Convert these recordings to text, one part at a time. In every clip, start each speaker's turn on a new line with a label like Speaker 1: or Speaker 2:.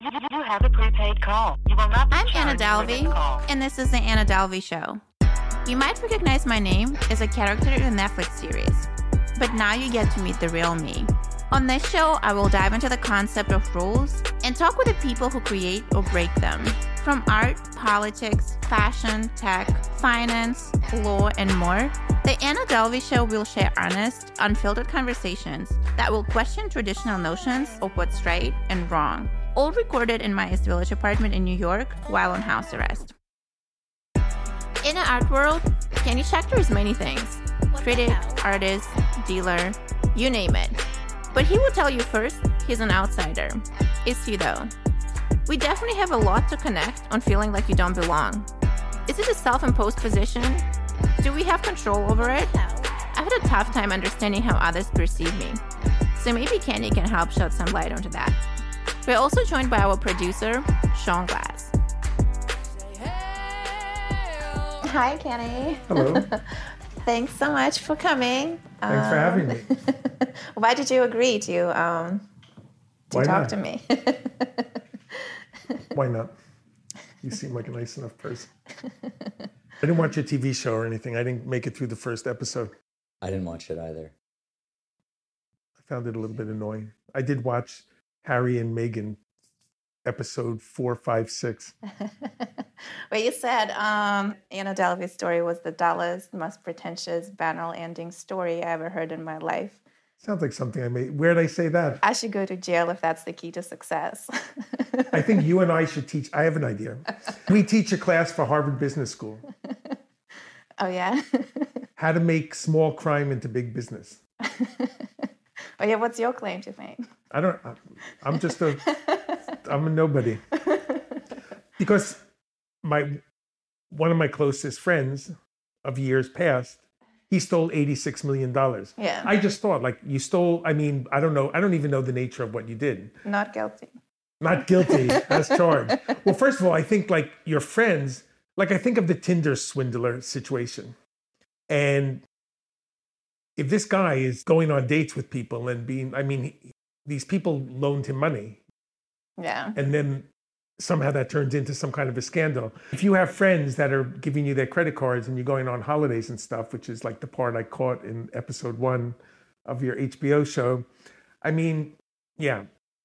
Speaker 1: You have a prepaid call. You will not be
Speaker 2: I'm Anna
Speaker 1: charged for this
Speaker 2: Dalvey,
Speaker 1: call.
Speaker 2: and this is The Anna Dalvey Show. You might recognize my name as a character in the Netflix series, but now you get to meet the real me. On this show, I will dive into the concept of rules and talk with the people who create or break them. From art, politics, fashion, tech, finance, law, and more, The Anna Dalvey Show will share honest, unfiltered conversations that will question traditional notions of what's right and wrong, all recorded in my East Village apartment in New York while on house arrest. In the art world, Kenny Schachter is many things. Critic, artist, dealer, you name it. But he will tell you first, he's an outsider. Is he though? We definitely have a lot to connect on feeling like you don't belong. Is it a self-imposed position? Do we have control over it? I've had a tough time understanding how others perceive me. So maybe Kenny can help shed some light onto that. We're also joined by our producer, Sean Glass. Hi, Kenny.
Speaker 3: Hello.
Speaker 2: Thanks so much for coming.
Speaker 3: Thanks for having me.
Speaker 2: Why did you agree to talk to me?
Speaker 3: Why not? You seem like a nice enough person. I didn't watch your TV show or anything. I didn't make it through the first episode.
Speaker 4: I didn't watch it either.
Speaker 3: I found it a little bit annoying. I did watch Harry and Meghan episode 4, 5, 6.
Speaker 2: Well, you said Anna Dalvey's story was the dullest, most pretentious, banal ending story I ever heard in my life.
Speaker 3: Sounds like something I made. Where did I say that?
Speaker 2: I should go to jail if that's the key to success.
Speaker 3: I think you and I should teach. I have an idea. We teach a class for Harvard Business School.
Speaker 2: Oh, yeah?
Speaker 3: How to make small crime into big business.
Speaker 2: Oh, yeah, what's your claim to fame?
Speaker 3: I'm a nobody. Because one of my closest friends of years past, he stole $86 million.
Speaker 2: Yeah.
Speaker 3: I just thought, like, you stole, I mean, I don't know. I don't even know the nature of what you did.
Speaker 2: Not guilty.
Speaker 3: Not guilty as charged. Well, first of all, I think, like, your friends, like, I think of the Tinder swindler situation. And if this guy is going on dates with people and these people loaned him money.
Speaker 2: Yeah.
Speaker 3: And then somehow that turns into some kind of a scandal. If you have friends that are giving you their credit cards and you're going on holidays and stuff, which is like the part I caught in episode 1 of your HBO show, I mean, yeah.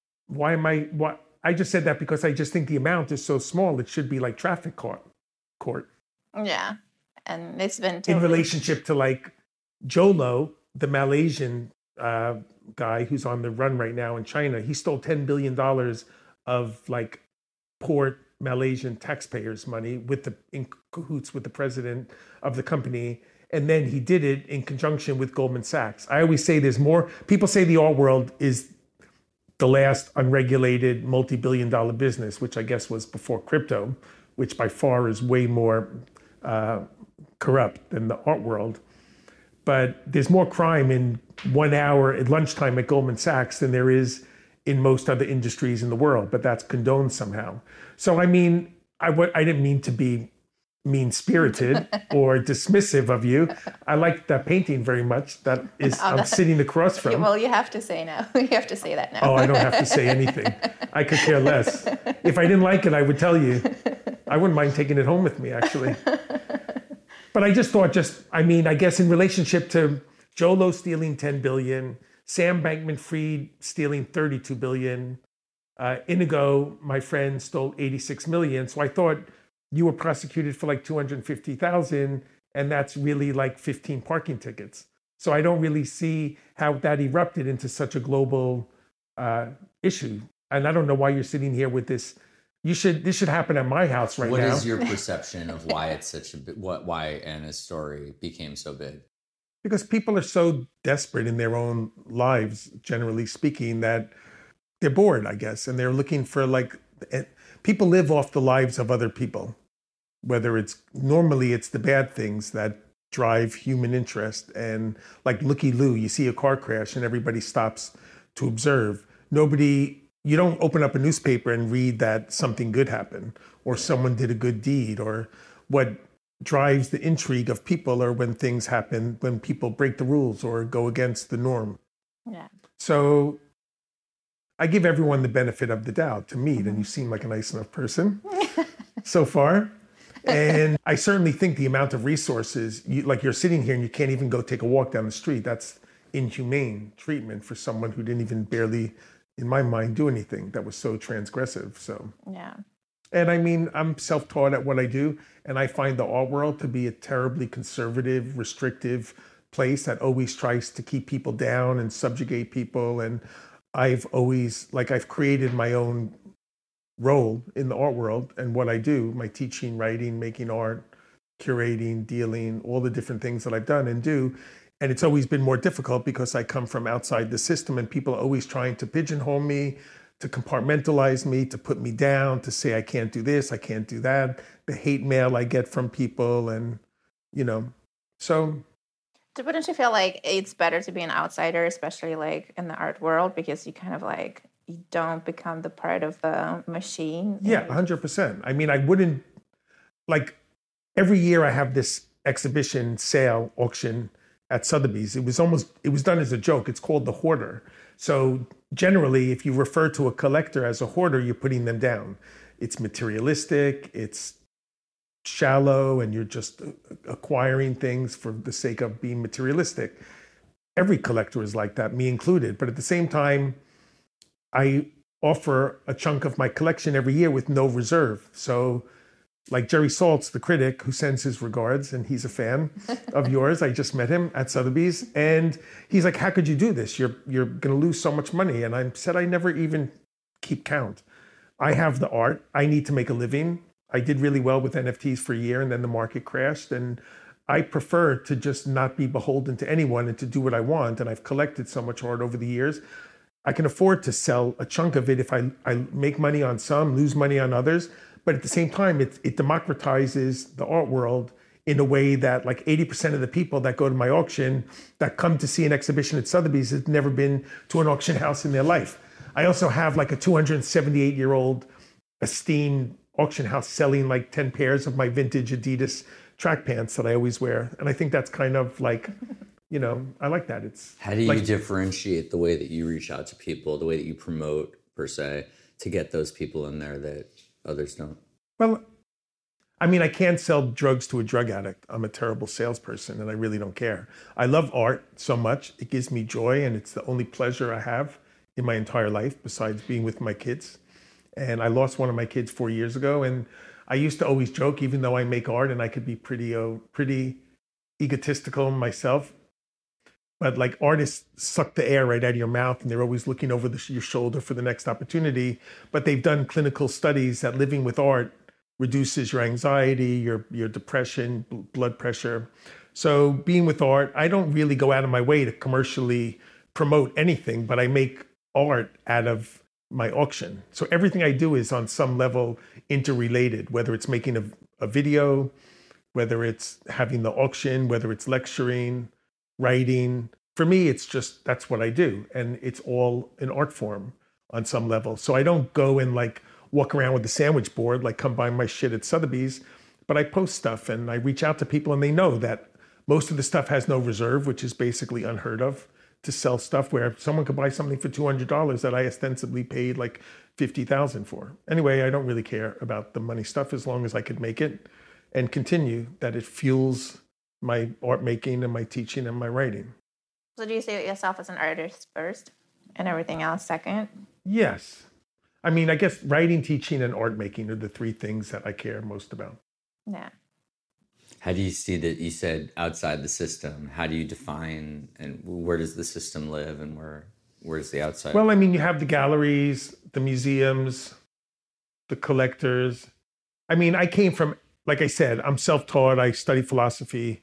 Speaker 3: I just said that because I just think the amount is so small. It should be like traffic court.
Speaker 2: Yeah. And it's been
Speaker 3: in relationship to like Jolo, the Malaysian guy who's on the run right now in China. He stole $10 billion of like poor Malaysian taxpayers' money in cahoots with the president of the company. And then he did it in conjunction with Goldman Sachs. I always say there's more. People say the art world is the last unregulated multi-billion-dollar business, which I guess was before crypto, which by far is way more corrupt than the art world. But there's more crime in 1 hour at lunchtime at Goldman Sachs than there is in most other industries in the world, but that's condoned somehow. So, I mean, I didn't mean to be mean-spirited or dismissive of you. I like that painting very much. That is, I'm sitting across from.
Speaker 2: Well, you have to say now. You have to say that now.
Speaker 3: Oh, I don't have to say anything. I could care less. If I didn't like it, I would tell you. I wouldn't mind taking it home with me, actually. But I just thought, I guess in relationship to Jolo stealing $10 billion, Sam Bankman-Fried stealing $32 billion, Inigo, my friend, stole $86 million. So I thought you were prosecuted for like $250,000, and that's really like 15 parking tickets. So I don't really see how that erupted into such a global issue. And I don't know why you're sitting here with this. This should happen at my house right now.
Speaker 4: What is your perception of why it's such a why Anna's story became so big?
Speaker 3: Because people are so desperate in their own lives, generally speaking, that they're bored, I guess, and they're looking for people live off the lives of other people. Whether normally it's the bad things that drive human interest, and like Looky Loo, you see a car crash and everybody stops to observe. You don't open up a newspaper and read that something good happened or someone did a good deed, or what drives the intrigue of people are when things happen, when people break the rules or go against the norm.
Speaker 2: Yeah.
Speaker 3: So I give everyone the benefit of the doubt to meet, and you seem like a nice enough person so far. And I certainly think the amount of resources, like you're sitting here and you can't even go take a walk down the street. That's inhumane treatment for someone who didn't even barely, in my mind, do anything that was so transgressive. So,
Speaker 2: Yeah.
Speaker 3: and I mean, I'm self-taught at what I do, and I find the art world to be a terribly conservative, restrictive place that always tries to keep people down and subjugate people. And I've always, like, I've created my own role in the art world and what I do, my teaching, writing, making art, curating, dealing, all the different things that I've done and do. And it's always been more difficult because I come from outside the system, and people are always trying to pigeonhole me, to compartmentalize me, to put me down, to say I can't do this, I can't do that. The hate mail I get from people, and, so.
Speaker 2: Wouldn't you feel like it's better to be an outsider, especially like in the art world, because you kind of like, you don't become the part of the machine?
Speaker 3: Yeah, 100%. I mean, I wouldn't, like, every year I have this exhibition, sale, auction at Sotheby's. It was done as a joke. It's called The Hoarder. So generally, if you refer to a collector as a hoarder, you're putting them down. It's materialistic, it's shallow, and you're just acquiring things for the sake of being materialistic. Every collector is like that, me included. But at the same time, I offer a chunk of my collection every year with no reserve. So like Jerry Saltz, the critic, who sends his regards, and he's a fan of yours. I just met him at Sotheby's, and he's like, how could you do this? You're going to lose so much money. And I said, I never even keep count. I have the art. I need to make a living. I did really well with NFTs for a year, and then the market crashed. And I prefer to just not be beholden to anyone and to do what I want. And I've collected so much art over the years. I can afford to sell a chunk of it if I make money on some, lose money on others. But at the same time, it democratizes the art world in a way that like 80% of the people that go to my auction that come to see an exhibition at Sotheby's have never been to an auction house in their life. I also have like a 278-year-old esteemed auction house selling like 10 pairs of my vintage Adidas track pants that I always wear. And I think that's kind of like, I like that. It's
Speaker 4: How do you differentiate the way that you reach out to people, the way that you promote, per se, to get those people in there that others don't?
Speaker 3: Well, I mean, I can't sell drugs to a drug addict. I'm a terrible salesperson, and I really don't care. I love art so much. It gives me joy, and it's the only pleasure I have in my entire life besides being with my kids. And I lost one of my kids 4 years ago, and I used to always joke, even though I make art and I could be pretty egotistical myself, but like artists suck the air right out of your mouth, and they're always looking over your shoulder for the next opportunity. But they've done clinical studies that living with art reduces your anxiety, your depression, blood pressure. So being with art, I don't really go out of my way to commercially promote anything, but I make art out of my auction. So everything I do is on some level interrelated, whether it's making a video, whether it's having the auction, whether it's lecturing, writing. For me, it's just, that's what I do. And it's all an art form on some level. So I don't go and like walk around with a sandwich board, like come buy my shit at Sotheby's, but I post stuff and I reach out to people, and they know that most of the stuff has no reserve, which is basically unheard of to sell stuff where someone could buy something for $200 that I ostensibly paid like $50,000 for. Anyway, I don't really care about the money stuff as long as I could make it and continue that it fuels my art making and my teaching and my writing.
Speaker 2: So do you see yourself as an artist first and everything else second?
Speaker 3: Yes. I mean, I guess writing, teaching, and art making are the three things that I care most about.
Speaker 2: Yeah.
Speaker 4: How do you see that? You said outside the system. How do you define, and where does the system live, and where's the outside?
Speaker 3: Well, I mean, you have the galleries, the museums, the collectors. I mean, I came from, like I said, I'm self-taught. I studied philosophy.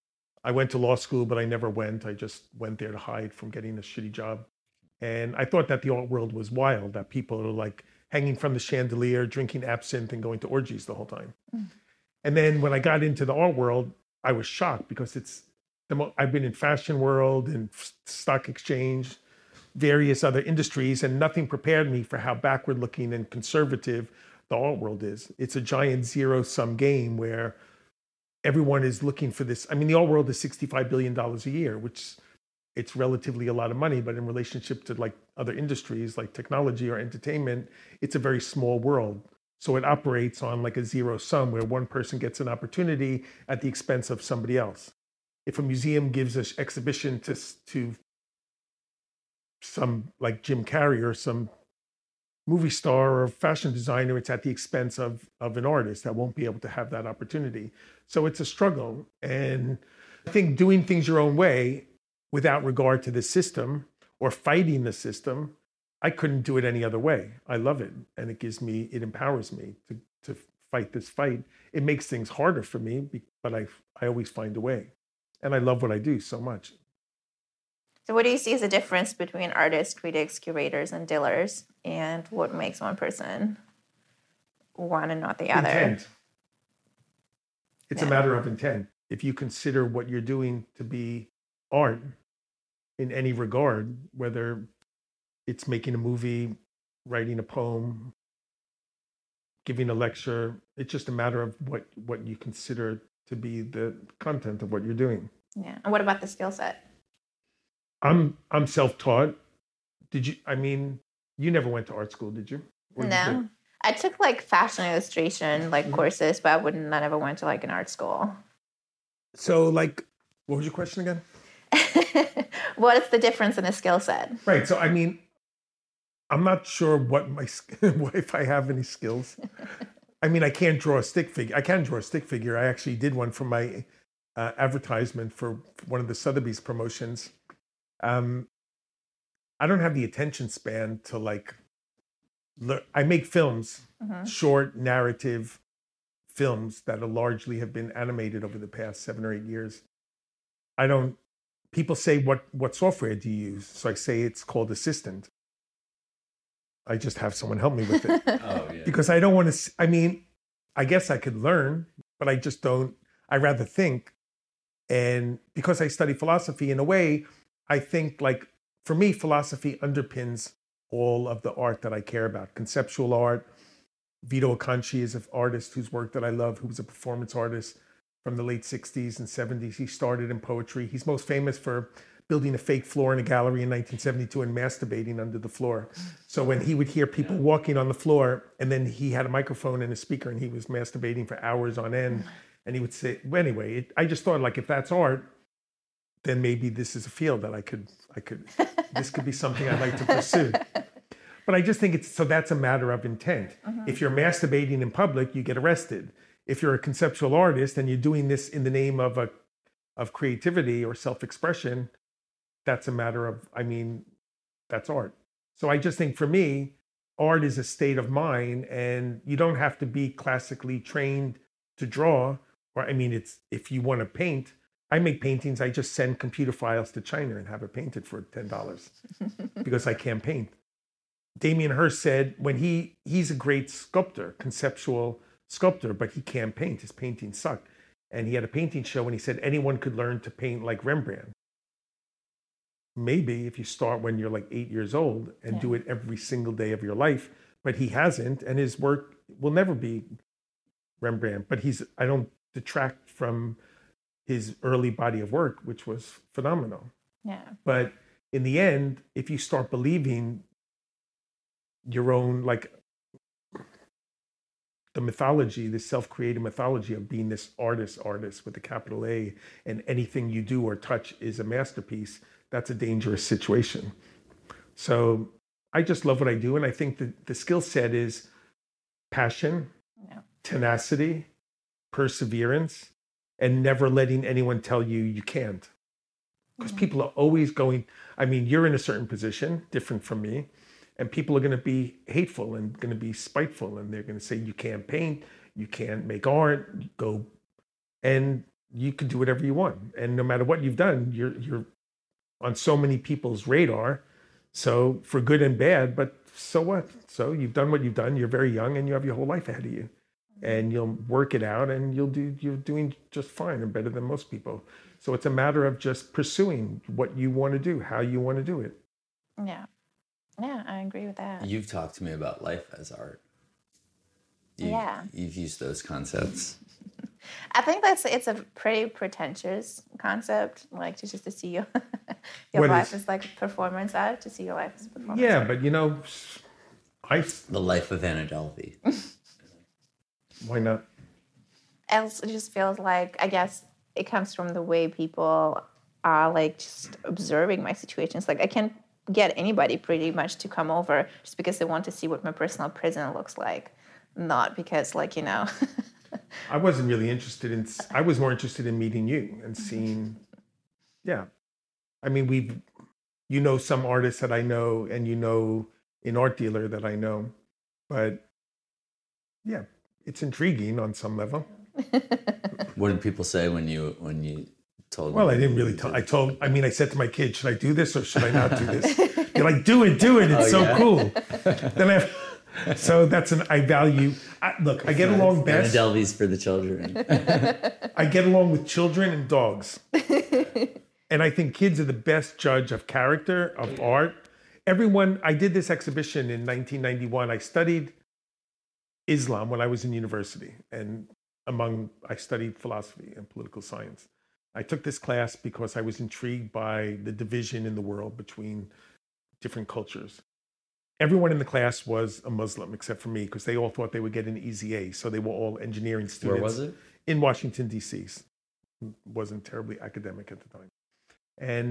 Speaker 3: I went to law school, but I never went. I just went there to hide from getting a shitty job. And I thought that the art world was wild, that people are like hanging from the chandelier, drinking absinthe, and going to orgies the whole time. Mm. And then when I got into the art world, I was shocked because I've been in fashion world and stock exchange, various other industries, and nothing prepared me for how backward looking and conservative the art world is. It's a giant zero-sum game where everyone is looking for this. I mean, the art world is $65 billion a year, which it's relatively a lot of money, but in relationship to like other industries like technology or entertainment, it's a very small world. So it operates on like a zero sum where one person gets an opportunity at the expense of somebody else. If a museum gives an exhibition to some like Jim Carrey or some movie star or fashion designer, it's at the expense of an artist that won't be able to have that opportunity. So it's a struggle. And I think doing things your own way without regard to the system or fighting the system, I couldn't do it any other way. I love it. And it empowers me to fight this fight. It makes things harder for me, but I always find a way. And I love what I do so much.
Speaker 2: So what do you see as a difference between artists, critics, curators, and dealers? And what makes one person one and not the other?
Speaker 3: Intent. It's a matter of intent. If you consider what you're doing to be art in any regard, whether it's making a movie, writing a poem, giving a lecture, it's just a matter of what you consider to be the content of what you're doing.
Speaker 2: Yeah. And what about the skill set?
Speaker 3: I'm self-taught. You never went to art school, did you?
Speaker 2: No. I took like fashion illustration courses, but I never went to like an art school.
Speaker 3: So like, what was your question again?
Speaker 2: What is the difference in the skill set?
Speaker 3: Right. So, I'm not sure what if I have any skills. I can't draw a stick figure. I can draw a stick figure. I actually did one for my advertisement for one of the Sotheby's promotions. I don't have the attention span to like, I make films, short narrative films that are largely have been animated over the past 7 or 8 years. People say, what software do you use? So I say it's called Assistant. I just have someone help me with it.
Speaker 4: Oh, yeah.
Speaker 3: Because I don't want to, I guess I could learn, but I just don't, I rather think. And because I study philosophy in a way, I think like, for me, philosophy underpins all of the art that I care about. Conceptual art. Vito Acconci is an artist whose work that I love, who was a performance artist from the late 60s and 70s. He started in poetry. He's most famous for building a fake floor in a gallery in 1972 and masturbating under the floor. So when he would hear people walking on the floor, and then he had a microphone and a speaker, and he was masturbating for hours on end, and he would say, well, anyway, I just thought like, if that's art, then maybe this is a field that I could, this could be something I'd like to pursue. But I just think that's a matter of intent. If you're masturbating in public, you get arrested. If you're a conceptual artist and you're doing this in the name of creativity or self-expression, that's a matter of, that's art. So I just think for me, art is a state of mind, and you don't have to be classically trained to draw. Or it's, if you want to paint, I make paintings, I just send computer files to China and have it painted for $10 because I can't paint. Damien Hirst said when he's a great sculptor, conceptual sculptor, but he can't paint. His paintings suck. And he had a painting show and he said anyone could learn to paint like Rembrandt. Maybe if you start when you're like 8 years old and do it every single day of your life, but he hasn't, and his work will never be Rembrandt. But I don't detract from his early body of work, which was phenomenal. Yeah. But in the end, if you start believing your own, like the mythology, the self-created mythology of being this artist with a capital A, and anything you do or touch is a masterpiece, that's a dangerous situation. So I just love what I do. And I think that the skill set is passion, tenacity, perseverance, and never letting anyone tell you can't. Because people are always going, you're in a certain position, different from me, and people are going to be hateful and going to be spiteful, and they're going to say, you can't paint, you can't make art, and you can do whatever you want. And no matter what you've done, you're on so many people's radar, so for good and bad, but so what? So you've done what you've done, you're very young, and you have your whole life ahead of you. And you'll work it out, and you're doing just fine and better than most people. So it's a matter of just pursuing what you want to do, how you want to do it.
Speaker 2: Yeah, I agree with that.
Speaker 4: You've talked to me about life as art. You've used those concepts.
Speaker 2: I think it's a pretty pretentious concept, like to just to see your
Speaker 3: What
Speaker 2: life
Speaker 3: is?
Speaker 2: as like a performance art, to see your life as a performance
Speaker 3: Yeah,
Speaker 2: art.
Speaker 3: but
Speaker 4: The life of Anna Delvey.
Speaker 3: why not?
Speaker 2: Else it just feels like, I guess it comes from the way people are like just observing my situations. Like I can't get anybody pretty much to come over just because they want to see what my personal prison looks like, not because like,
Speaker 3: I wasn't really interested in. I was more interested in meeting you and seeing. Yeah, I mean, some artists that I know, and an art dealer that I know, but yeah, it's intriguing on some level.
Speaker 4: What did people say when you told
Speaker 3: Well,
Speaker 4: them?
Speaker 3: I didn't really tell. I said to my kids, should I do this or should I not do this? They're like, do it. It's so cool. Then so I value. Look, I get along
Speaker 4: Anna
Speaker 3: best.
Speaker 4: Delvey's for the children.
Speaker 3: I get along with children and dogs. And I think kids are the best judge of character, of art. I did this exhibition in 1991. I studied Islam when I was in university. And I studied philosophy and political science. I took this class because I was intrigued by the division in the world between different cultures. Everyone in the class was a Muslim except for me because they all thought they would get an easy A. So they were all engineering students.
Speaker 4: Where was it?
Speaker 3: In Washington, D.C. Wasn't terribly academic at the time. And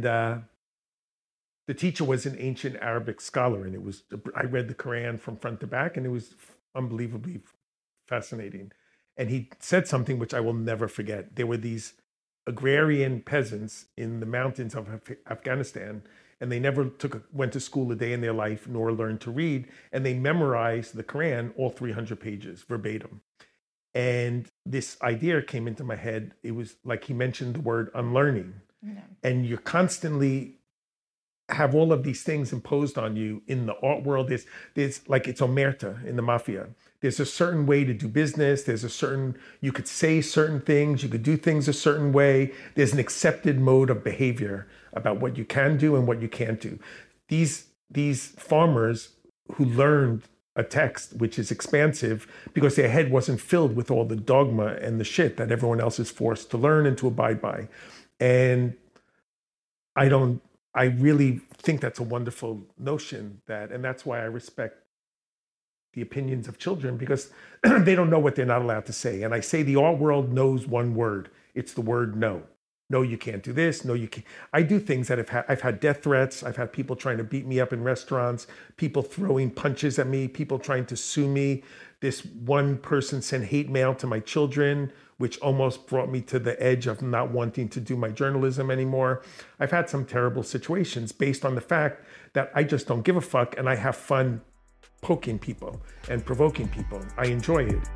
Speaker 3: the teacher was an ancient Arabic scholar. And I read the Quran from front to back, and it was unbelievably fascinating. And he said something which I will never forget. There were these agrarian peasants in the mountains of Afghanistan, and they never went to school a day in their life nor learned to read, and they memorized the Quran, all 300 pages, verbatim. And this idea came into my head. It was like he mentioned the word unlearning. Yeah. And you constantly have all of these things imposed on you in the art world. There's like it's omerta in the mafia. There's a certain way to do business. You could say certain things. You could do things a certain way. There's an accepted mode of behavior about what you can do and what you can't do. These farmers who learned a text which is expansive because their head wasn't filled with all the dogma and the shit that everyone else is forced to learn and to abide by. And I really think that's a wonderful notion, and that's why I respect the opinions of children, because they don't know what they're not allowed to say. And I say the art world knows one word. It's the word no. No, you can't do this. No, you can't. I do things that I've had death threats. I've had people trying to beat me up in restaurants, people throwing punches at me, people trying to sue me. This one person sent hate mail to my children, which almost brought me to the edge of not wanting to do my journalism anymore. I've had some terrible situations based on the fact that I just don't give a fuck, and I have fun poking people and provoking people. I enjoy it.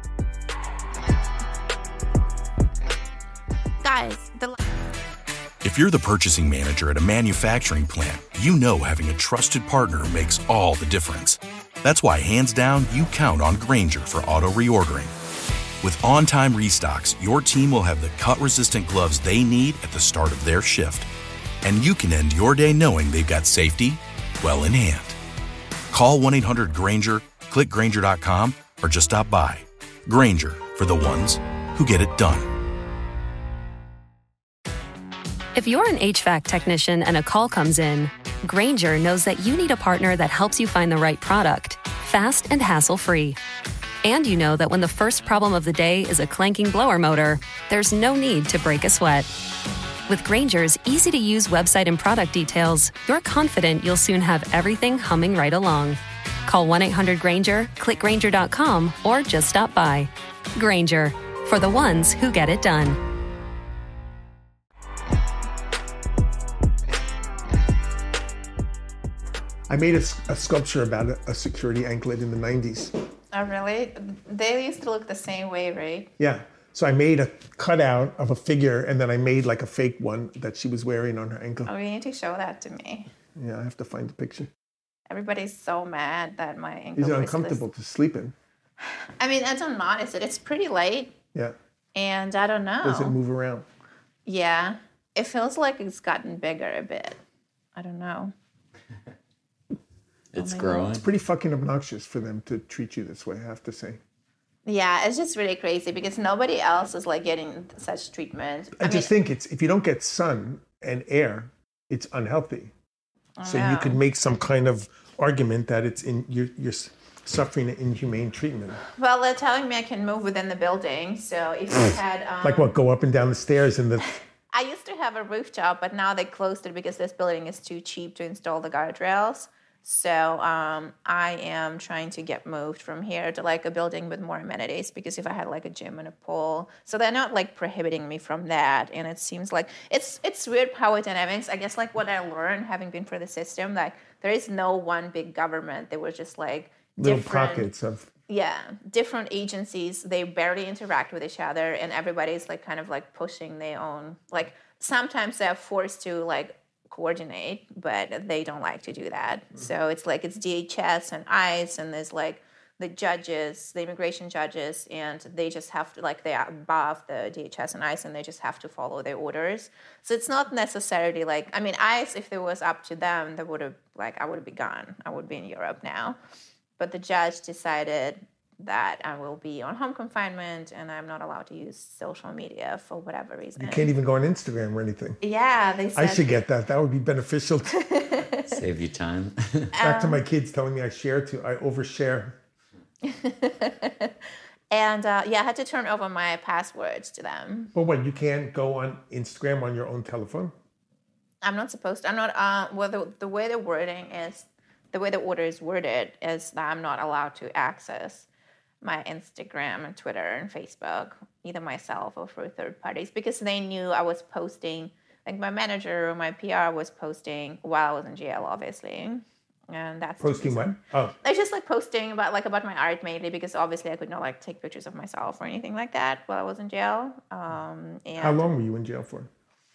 Speaker 2: Guys,
Speaker 5: if you're the purchasing manager at a manufacturing plant, you know having a trusted partner makes all the difference. That's why, hands down, you count on Grainger for auto reordering. With on-time restocks, your team will have the cut-resistant gloves they need at the start of their shift. And you can end your day knowing they've got safety well in hand. Call 1-800-GRAINGER, click Grainger.com, or just stop by. Grainger, for the ones who get it done.
Speaker 6: If you're an HVAC technician and a call comes in, Grainger knows that you need a partner that helps you find the right product, fast and hassle-free. And you know that when the first problem of the day is a clanking blower motor, there's no need to break a sweat. With Grainger's easy-to-use website and product details, you're confident you'll soon have everything humming right along. Call 1-800-GRAINGER, click Grainger.com, or just stop by. Grainger, for the ones who get it done.
Speaker 3: I made a sculpture about a security anklet in the 90s.
Speaker 2: oh really? They used to look the same way, right?
Speaker 3: Yeah. So I made a cutout of a figure, and then I made like a fake one that she was wearing on her ankle.
Speaker 2: Oh, you need to show that to me.
Speaker 3: Yeah, I have to find the picture.
Speaker 2: Everybody's so mad that my ankle
Speaker 3: Is it
Speaker 2: bracelet
Speaker 3: uncomfortable to sleep in?
Speaker 2: I mean, I don't notice it. It's pretty light.
Speaker 3: Yeah.
Speaker 2: And I don't know.
Speaker 3: Does it move around?
Speaker 2: Yeah. It feels like it's gotten bigger a bit. I don't know.
Speaker 4: It's growing.
Speaker 3: It's pretty fucking obnoxious for them to treat you this way, I have to say.
Speaker 2: Yeah, it's just really crazy because nobody else is like getting such treatment.
Speaker 3: I just think it's if you don't get sun and air, it's unhealthy. So you could make some kind of argument that it's you're suffering inhumane treatment.
Speaker 2: Well, they're telling me I can move within the building. So if you had
Speaker 3: Like what? Go up and down the stairs and the.
Speaker 2: I used to have a rooftop, but now they closed it because this building is too cheap to install the guardrails. So I am trying to get moved from here to like a building with more amenities because if I had like a gym and a pool, so they're not like prohibiting me from that. And it seems like it's weird power dynamics. I guess like what I learned having been through the system, like there is no one big government. There was just like
Speaker 3: little pockets of.
Speaker 2: Yeah, different agencies. They barely interact with each other, and everybody's like kind of like pushing their own. Like sometimes they're forced to like coordinate, but they don't like to do that. So it's like it's DHS and ICE, and there's like the judges, the immigration judges, and they just have to like they are above the DHS and ICE, and they just have to follow their orders. So it's not necessarily like I mean ICE, if it was up to them, they would have like I would be gone. I would be in Europe now. But the judge decided that I will be on home confinement and I'm not allowed to use social media for whatever reason.
Speaker 3: You can't even go on Instagram or anything.
Speaker 2: Yeah, they said.
Speaker 3: I should get that. That would be beneficial.
Speaker 4: Save you time.
Speaker 3: Back to my kids telling me I overshare.
Speaker 2: And I had to turn over my passwords to them.
Speaker 3: But what, you can't go on Instagram on your own telephone?
Speaker 2: I'm not supposed to. I'm not, well, the way the wording is, the way the order is worded is that I'm not allowed to access my Instagram and Twitter and Facebook, either myself or through third parties, because they knew I was posting, like my manager or my PR was posting while I was in jail, obviously. And that's
Speaker 3: posting what? Oh,
Speaker 2: I just like posting about my art mainly because obviously I could not like take pictures of myself or anything like that while I was in jail. And
Speaker 3: how long were you in jail for?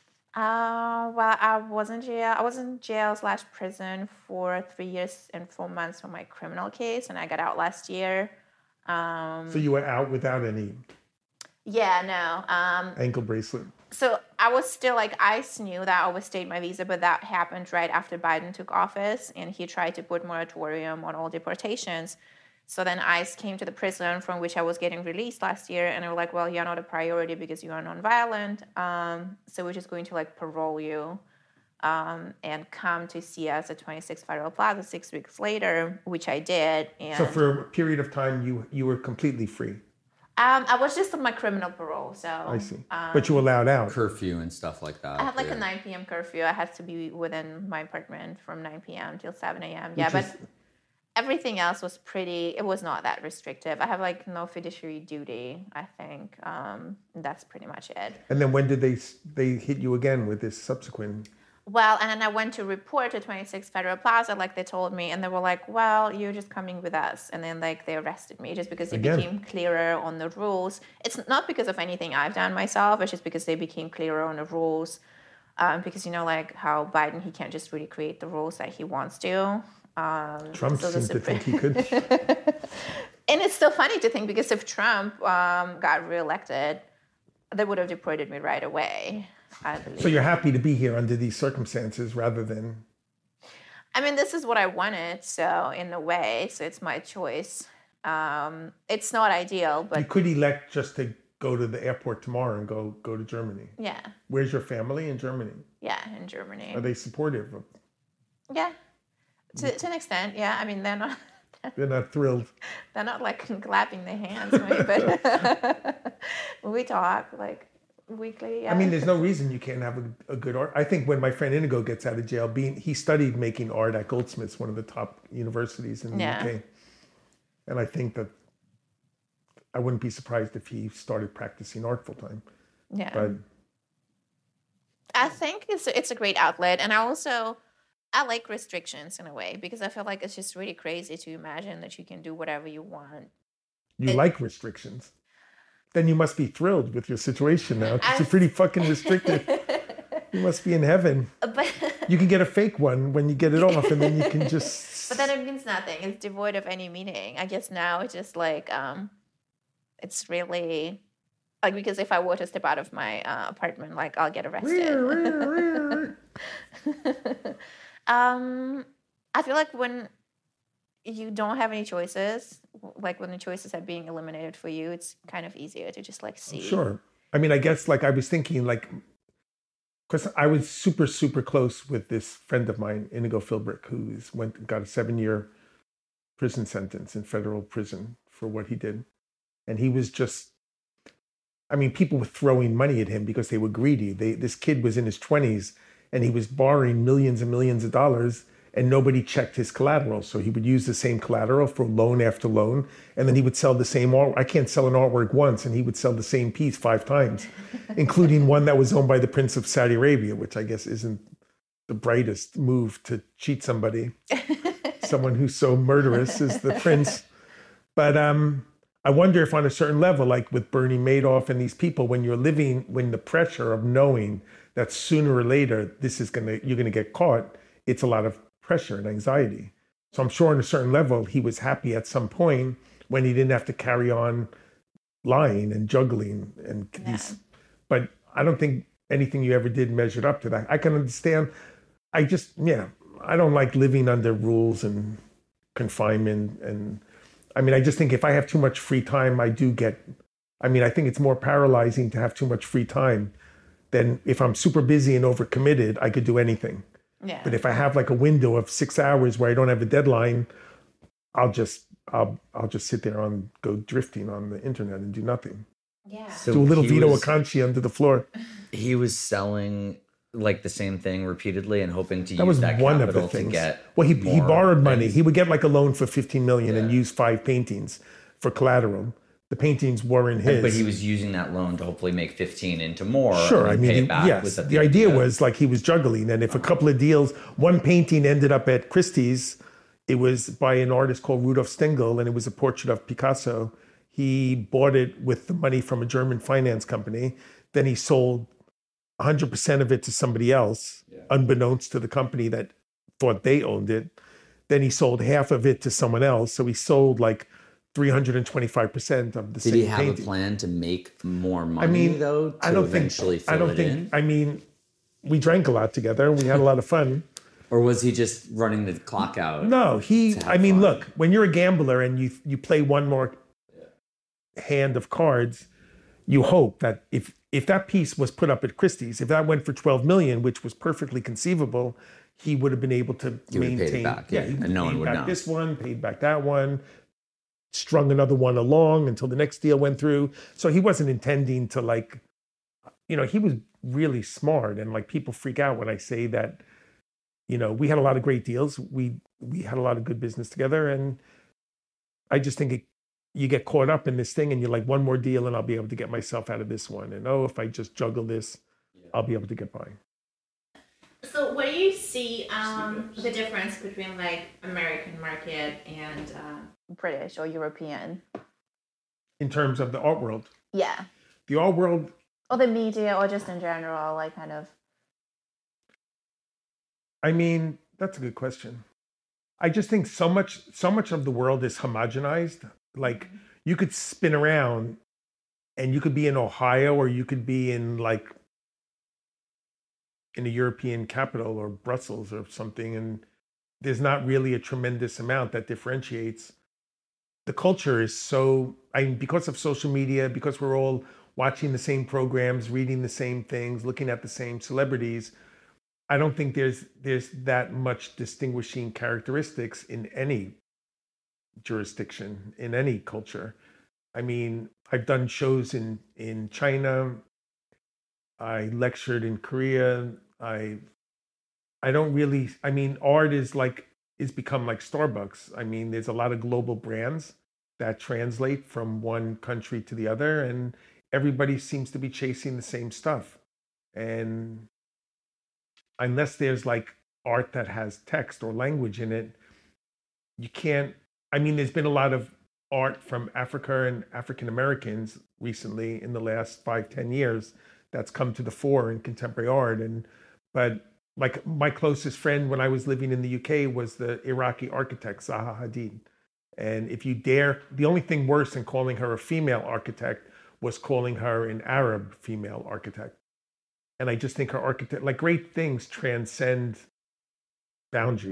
Speaker 2: Well, I was in jail. I was in jail/prison for 3 years and 4 months for my criminal case, and I got out last year.
Speaker 3: So you were out without any?
Speaker 2: Yeah, no.
Speaker 3: Ankle bracelet.
Speaker 2: So I was still like ICE knew that I overstayed my visa, but that happened right after Biden took office, and he tried to put moratorium on all deportations. So then ICE came to the prison from which I was getting released last year, and they were like, well, you're not a priority because you are nonviolent, so we're just going to like parole you and come to see us at 26 Federal Plaza 6 weeks later, which I did. And
Speaker 3: so for a period of time, you were completely free?
Speaker 2: I was just on my criminal parole, so...
Speaker 3: I see. But you were allowed out?
Speaker 4: Curfew and stuff like that.
Speaker 2: I had like a 9 p.m. curfew. I had to be within my apartment from 9 p.m. till 7 a.m. Yeah, but... Everything else was it was not that restrictive. I have like no fiduciary duty, I think. That's pretty much it.
Speaker 3: And then when did they hit you again with this subsequent?
Speaker 2: Well, and then I went to report to 26 Federal Plaza, like they told me, and they were like, well, you're just coming with us. And then like they arrested me just because it became clearer on the rules. It's not because of anything I've done myself. It's just because they became clearer on the rules. Because, you know, like how Biden, he can't just really create the rules that he wants to.
Speaker 3: Trump seemed to think he could.
Speaker 2: And it's still funny to think because if Trump got reelected, they would have deported me right away, I believe. So
Speaker 3: you're happy to be here under these circumstances rather than...
Speaker 2: I mean, this is what I wanted, so in a way, so it's my choice. It's not ideal, but...
Speaker 3: You could elect just to go to the airport tomorrow and go to Germany.
Speaker 2: Yeah.
Speaker 3: Where's your family in Germany?
Speaker 2: Yeah, in Germany.
Speaker 3: Are they supportive of...
Speaker 2: Yeah. To an extent, yeah. I mean, they're not...
Speaker 3: They're not thrilled.
Speaker 2: They're not, like, clapping their hands, right? But we talk, like, weekly, yeah.
Speaker 3: I mean, there's no reason you can't have a good art. I think when my friend Inigo gets out of jail, he studied making art at Goldsmiths, one of the top universities in the UK. And I think that I wouldn't be surprised if he started practicing art full time.
Speaker 2: Yeah.
Speaker 3: But
Speaker 2: I think it's a great outlet. And I like restrictions in a way because I feel like it's just really crazy to imagine that you can do whatever you want.
Speaker 3: You like restrictions? Then you must be thrilled with your situation now. You're pretty fucking restricted. You must be in heaven.
Speaker 2: But
Speaker 3: you can get a fake one when you get it off, and then you can just...
Speaker 2: But then it means nothing. It's devoid of any meaning. I guess now it's just like, it's really... Like, because if I were to step out of my apartment, like, I'll get arrested. I feel like when you don't have any choices, like when the choices are being eliminated for you, it's kind of easier to just like see.
Speaker 3: Sure. I mean, I guess like I was thinking like, because I was super, super close with this friend of mine, Inigo Philbrick, who went and got a 7-year prison sentence in federal prison for what he did. And he was just, I mean, people were throwing money at him because they were greedy. This kid was in his 20s and he was borrowing millions and millions of dollars and nobody checked his collateral. So he would use the same collateral for loan after loan. And then he would sell the same art. I can't sell an artwork once. And he would sell the same piece 5 times, including one that was owned by the Prince of Saudi Arabia, which I guess isn't the brightest move to cheat somebody. Someone who's so murderous as the prince. But I wonder if on a certain level, like with Bernie Madoff and these people, when the pressure of knowing that sooner or later you're gonna get caught, it's a lot of pressure and anxiety. So I'm sure on a certain level, he was happy at some point when he didn't have to carry on lying and juggling and these. But I don't think anything you ever did measured up to that. I can understand. I don't like living under rules and confinement. And I mean, I just think if I have too much free time, I think it's more paralyzing to have too much free time than if I'm super busy and overcommitted, I could do anything.
Speaker 2: Yeah.
Speaker 3: But if I have like a window of 6 hours where I don't have a deadline, I'll just sit there and go drifting on the internet and do nothing.
Speaker 2: Yeah.
Speaker 4: So
Speaker 3: do a little
Speaker 4: he
Speaker 3: Vito
Speaker 4: was-
Speaker 3: Acconci under the floor.
Speaker 4: He was selling like the same thing repeatedly and hoping to
Speaker 3: That
Speaker 4: use
Speaker 3: was
Speaker 4: that
Speaker 3: one of
Speaker 4: capital
Speaker 3: the
Speaker 4: to
Speaker 3: things.
Speaker 4: get.
Speaker 3: Well, he
Speaker 4: more
Speaker 3: borrowed money.
Speaker 4: things.
Speaker 3: He would get like a loan for 15 million and
Speaker 4: Yeah.
Speaker 3: use 5 paintings for collateral. The paintings weren't his.
Speaker 4: But he was using that loan to hopefully make 15 into more.
Speaker 3: Sure,
Speaker 4: and
Speaker 3: I
Speaker 4: then pay
Speaker 3: mean,
Speaker 4: it back.
Speaker 3: yes.
Speaker 4: Was that
Speaker 3: The idea was like he was juggling, and if a couple of deals, one painting ended up at Christie's, it was by an artist called Rudolf Stengel, and it was a portrait of Picasso. He bought it with the money from a German finance company. Then he sold 100% of it to somebody else, unbeknownst to the company that thought they owned it. Then he sold half of it to someone else. So he sold like 325% of the same
Speaker 4: Did he have
Speaker 3: painting.
Speaker 4: a plan to make more money though? To
Speaker 3: I don't
Speaker 4: eventually
Speaker 3: think.
Speaker 4: fill
Speaker 3: I don't
Speaker 4: it
Speaker 3: think.
Speaker 4: in?
Speaker 3: I mean, we drank a lot together. We had a lot of fun.
Speaker 4: Or was he just running the clock out?
Speaker 3: No,
Speaker 4: have
Speaker 3: I mean,
Speaker 4: fun?
Speaker 3: look, when you're a gambler and you play one more hand of cards, you hope that if that piece was put up at Christie's, if that went for 12 million, which was perfectly conceivable, he would have been able to
Speaker 4: He would have
Speaker 3: maintain.
Speaker 4: paid it back,
Speaker 3: he
Speaker 4: and no one
Speaker 3: paid
Speaker 4: would
Speaker 3: back
Speaker 4: know.
Speaker 3: this one, paid back that one, strung another one along until the next deal went through. So he wasn't intending to like, he was really smart, and like people freak out when I say that. We had a lot of great deals. We had a lot of good business together, and I just think you get caught up in this thing, and you're like, one more deal, and I'll be able to get myself out of this one. And if I just juggle this, I'll be able to get by.
Speaker 2: So where do you see the difference between like American market and British or European?
Speaker 3: In terms of the art world,
Speaker 2: Yeah.
Speaker 3: the art world,
Speaker 2: Or the media or just in general, like kind of.
Speaker 3: I mean, that's a good question. I just think so much of the world is homogenized. Like you could spin around and you could be in Ohio or you could be in like in a European capital or Brussels or something. And there's not really a tremendous amount that differentiates. The culture is because of social media, because we're all watching the same programs, reading the same things, looking at the same celebrities, I don't think there's that much distinguishing characteristics in any jurisdiction, in any culture. I mean, I've done shows in China. I lectured in Korea. I don't really, I mean, art is become like Starbucks. I mean, there's a lot of global brands that translate from one country to the other, and everybody seems to be chasing the same stuff. And unless there's like art that has text or language in it, you can't, I mean, there's been a lot of art from Africa and African Americans recently in the last 5-10 years that's come to the fore in contemporary art. But like my closest friend when I was living in the UK was the Iraqi architect, Zaha Hadid. And if you dare, the only thing worse than calling her a female architect was calling her an Arab female architect. And I just think her architect, like great things transcend boundaries.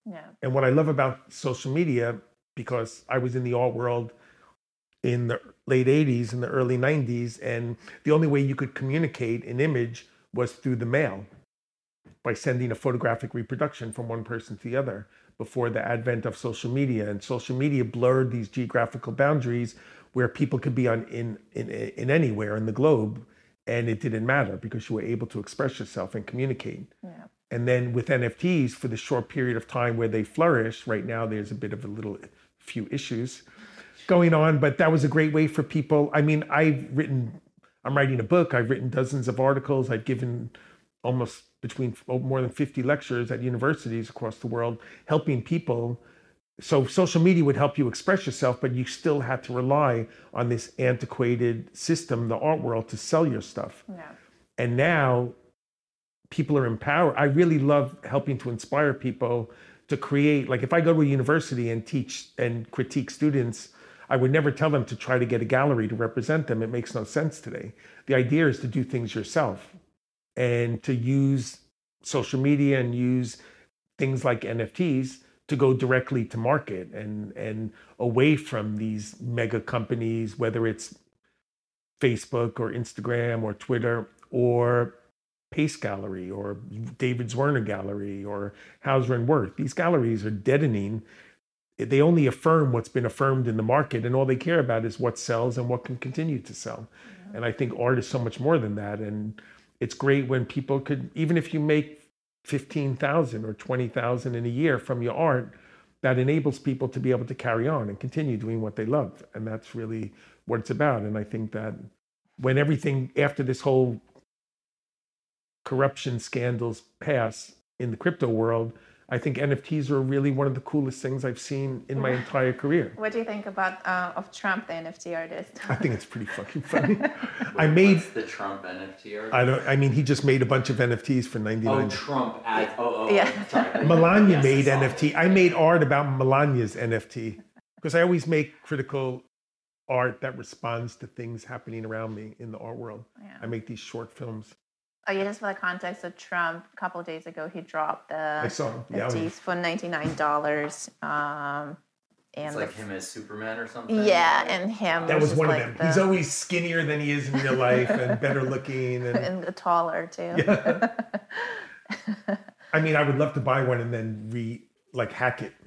Speaker 2: Yeah.
Speaker 3: And what I love about social media, because I was in the art world in the late 80s and the early 90s, and the only way you could communicate an image was through the mail, by sending a photographic reproduction from one person to the other, before the advent of social media. And social media blurred these geographical boundaries where people could be in anywhere in the globe, and it didn't matter because you were able to express yourself and communicate.
Speaker 2: Yeah.
Speaker 3: And then with NFTs, for the short period of time where they flourish, right now there's a bit of few issues going on, but that was a great way for people. I mean, I'm writing a book, I've written dozens of articles, I've given almost more than 50 lectures at universities across the world, helping people. So social media would help you express yourself, but you still had to rely on this antiquated system, the art world, to sell your stuff.
Speaker 2: Yeah.
Speaker 3: And now people are empowered. I really love helping to inspire people to create. Like if I go to a university and teach and critique students, I would never tell them to try to get a gallery to represent them. It makes no sense today. The idea is to do things yourself and to use social media and use things like NFTs to go directly to market and away from these mega companies, whether it's Facebook or Instagram or Twitter or Pace Gallery or David Zwirner Gallery or Hauser and Wirth. These galleries are deadening. They only affirm what's been affirmed in the market, and all they care about is what sells and what can continue to sell. And I think art is so much more than that. And it's great when people could, even if you make 15,000 or 20,000 in a year from your art, that enables people to be able to carry on and continue doing what they love. And that's really what it's about. And I think that when everything after this whole corruption scandals pass in the crypto world, I think NFTs are really one of the coolest things I've seen in my entire career.
Speaker 2: What do you think about of Trump, the NFT artist?
Speaker 3: I think it's pretty fucking funny. What's
Speaker 4: the Trump NFT artist?
Speaker 3: He just made a bunch of NFTs for 99.
Speaker 4: Oh, Trump.
Speaker 2: Yeah.
Speaker 4: Sorry.
Speaker 3: Melania made NFT. I made art about Melania's NFT because I always make critical art that responds to things happening around me in the art world.
Speaker 2: Yeah.
Speaker 3: I make these short films.
Speaker 2: Oh, yeah, just for the context of Trump, a couple of days ago, he dropped the
Speaker 3: I saw him. Yeah,
Speaker 2: NFTs for $99.
Speaker 4: And it's like him as Superman or something?
Speaker 2: Yeah, and him.
Speaker 3: That was one
Speaker 2: like
Speaker 3: of them. He's always skinnier than he is in real life and better looking.
Speaker 2: And taller, too.
Speaker 3: Yeah. I mean, I would love to buy one and then hack it.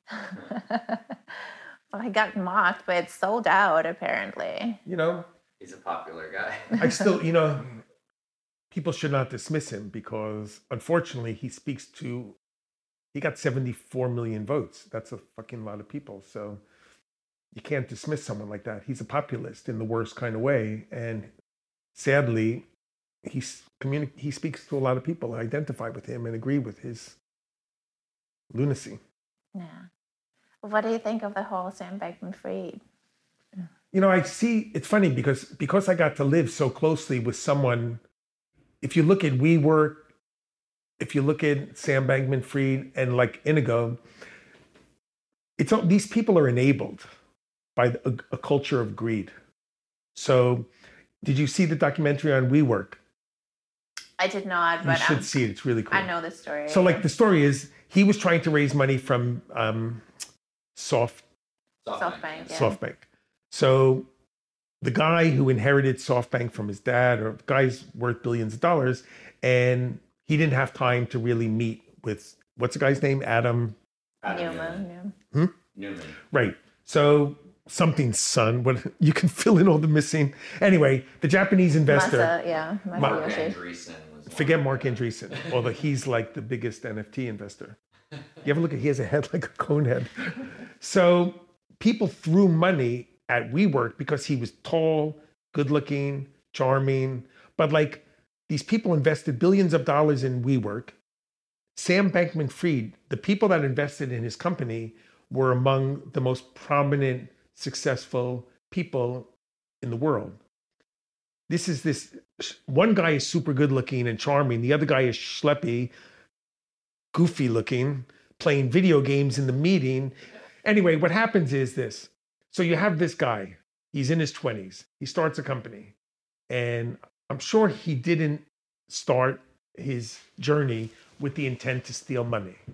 Speaker 2: Well, he got mocked, but it's sold out, apparently.
Speaker 4: He's a popular guy.
Speaker 3: I still, people should not dismiss him because, unfortunately, he got 74 million votes. That's a fucking lot of people. So you can't dismiss someone like that. He's a populist in the worst kind of way. And sadly, he speaks to a lot of people who identify with him and agree with his lunacy.
Speaker 2: Yeah. What do you think of the whole Sam Bankman-Fried?
Speaker 3: I see, it's funny because I got to live so closely with someone. If you look at WeWork, if you look at Sam Bankman-Fried and like Inigo, these people are enabled by a culture of greed. So did you see the documentary on WeWork?
Speaker 2: I did not, but
Speaker 3: you should see it. It's really cool.
Speaker 2: I know the story.
Speaker 3: So the story is he was trying to raise money from SoftBank.
Speaker 2: Yeah.
Speaker 3: SoftBank. So the guy who inherited SoftBank from his dad, or the guy's worth billions of dollars, and he didn't have time to really meet with, what's the guy's name? Adam
Speaker 2: Newman.
Speaker 4: Newman.
Speaker 3: Right. So something's son. What you can fill in all the missing. Anyway, the Japanese investor.
Speaker 4: Mark Andreessen.
Speaker 3: Forget Mark Andreessen, although he's like the biggest NFT investor. You ever look at, he has a head like a cone head. So people threw money at WeWork because he was tall, good looking, charming. But these people invested billions of dollars in WeWork. Sam Bankman-Fried, the people that invested in his company were among the most prominent, successful people in the world. This one guy is super good looking and charming. The other guy is schleppy, goofy looking, playing video games in the meeting. Anyway, what happens is this. So you have this guy, he's in his 20s. He starts a company. And I'm sure he didn't start his journey with the intent to steal money.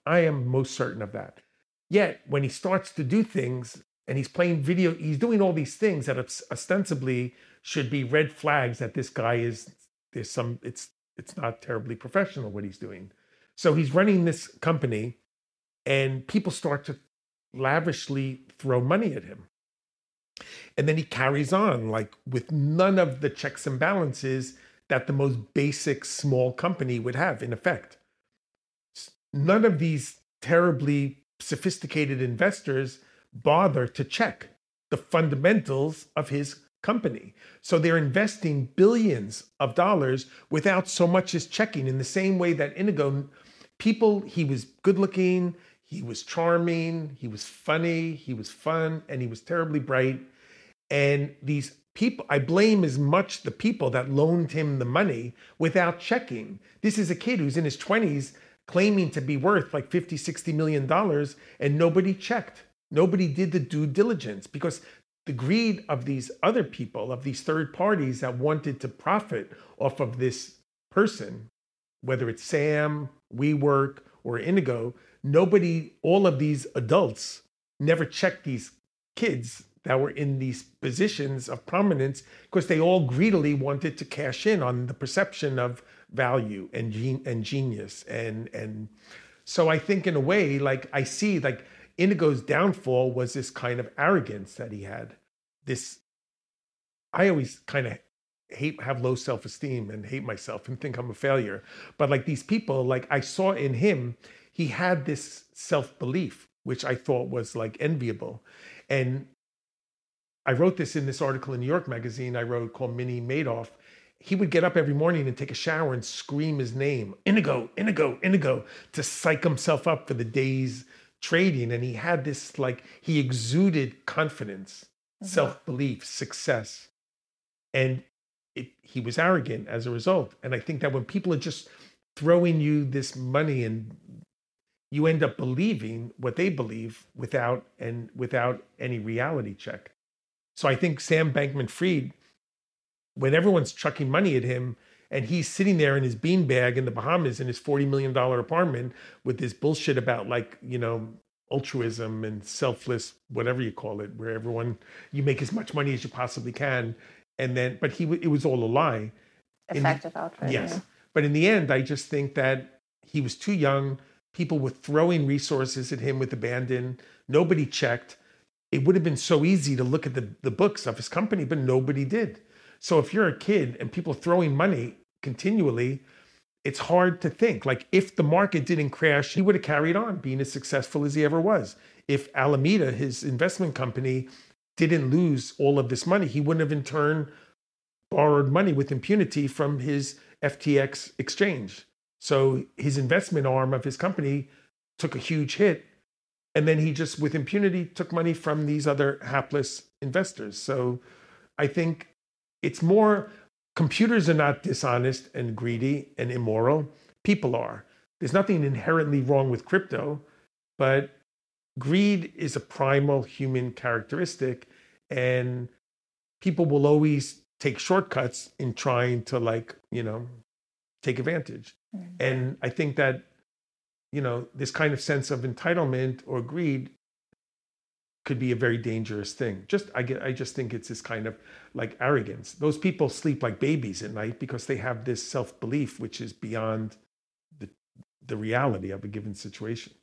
Speaker 3: I am most certain of that. Yet when he starts to do things and he's playing video, he's doing all these things that ostensibly should be red flags that this guy it's not terribly professional what he's doing. So he's running this company and people start to lavishly throw money at him. And then he carries on like with none of the checks and balances that the most basic small company would have in effect. None of these terribly sophisticated investors bother to check the fundamentals of his company. So they're investing billions of dollars without so much as checking, in the same way that Inigo, he was good looking, he was charming, he was funny, he was fun, and he was terribly bright. And these people, I blame as much the people that loaned him the money without checking. This is a kid who's in his 20s claiming to be worth like $50, $60 million, and nobody checked. Nobody did the due diligence because the greed of these other people, of these third parties that wanted to profit off of this person, whether it's Sam, WeWork, or Inigo, all of these adults never checked these kids that were in these positions of prominence because they all greedily wanted to cash in on the perception of value and genius. And so I think in a way, like I see like Inigo's downfall was this kind of arrogance that he had. I always kind of have low self-esteem and hate myself and think I'm a failure. But like these people, like I saw in him, he had this self-belief, which I thought was like enviable. And I wrote this in this article in New York Magazine I wrote called Mini Madoff. He would get up every morning and take a shower and scream his name, Inigo, Inigo, Inigo, to psych himself up for the day's trading. And he had this, like, he exuded confidence, self-belief, success. And he was arrogant as a result. And I think that when people are just throwing you this money and you end up believing what they believe without any reality check. So I think Sam Bankman-Fried, when everyone's chucking money at him and he's sitting there in his beanbag in the Bahamas in his $40 million apartment with this bullshit about like, altruism and selfless, whatever you call it, where you make as much money as you possibly can. And then, but it was all a lie.
Speaker 2: Effective altruism.
Speaker 3: Yes. But in the end, I just think that he was too young. People were throwing resources at him with abandon. Nobody checked. It would have been so easy to look at the books of his company, but nobody did. So if you're a kid and people throwing money continually, it's hard to think. Like if the market didn't crash, he would have carried on being as successful as he ever was. If Alameda, his investment company, didn't lose all of this money, he wouldn't have in turn borrowed money with impunity from his FTX exchange. So his investment arm of his company took a huge hit. And then he just, with impunity, took money from these other hapless investors. So I think it's more, computers are not dishonest and greedy and immoral. People are. There's nothing inherently wrong with crypto, but greed is a primal human characteristic. And people will always take shortcuts in trying to take advantage. Mm-hmm. And I think that this kind of sense of entitlement or greed could be a very dangerous thing. I just think it's this kind of like arrogance. Those people sleep like babies at night because they have this self-belief, which is beyond the reality of a given situation.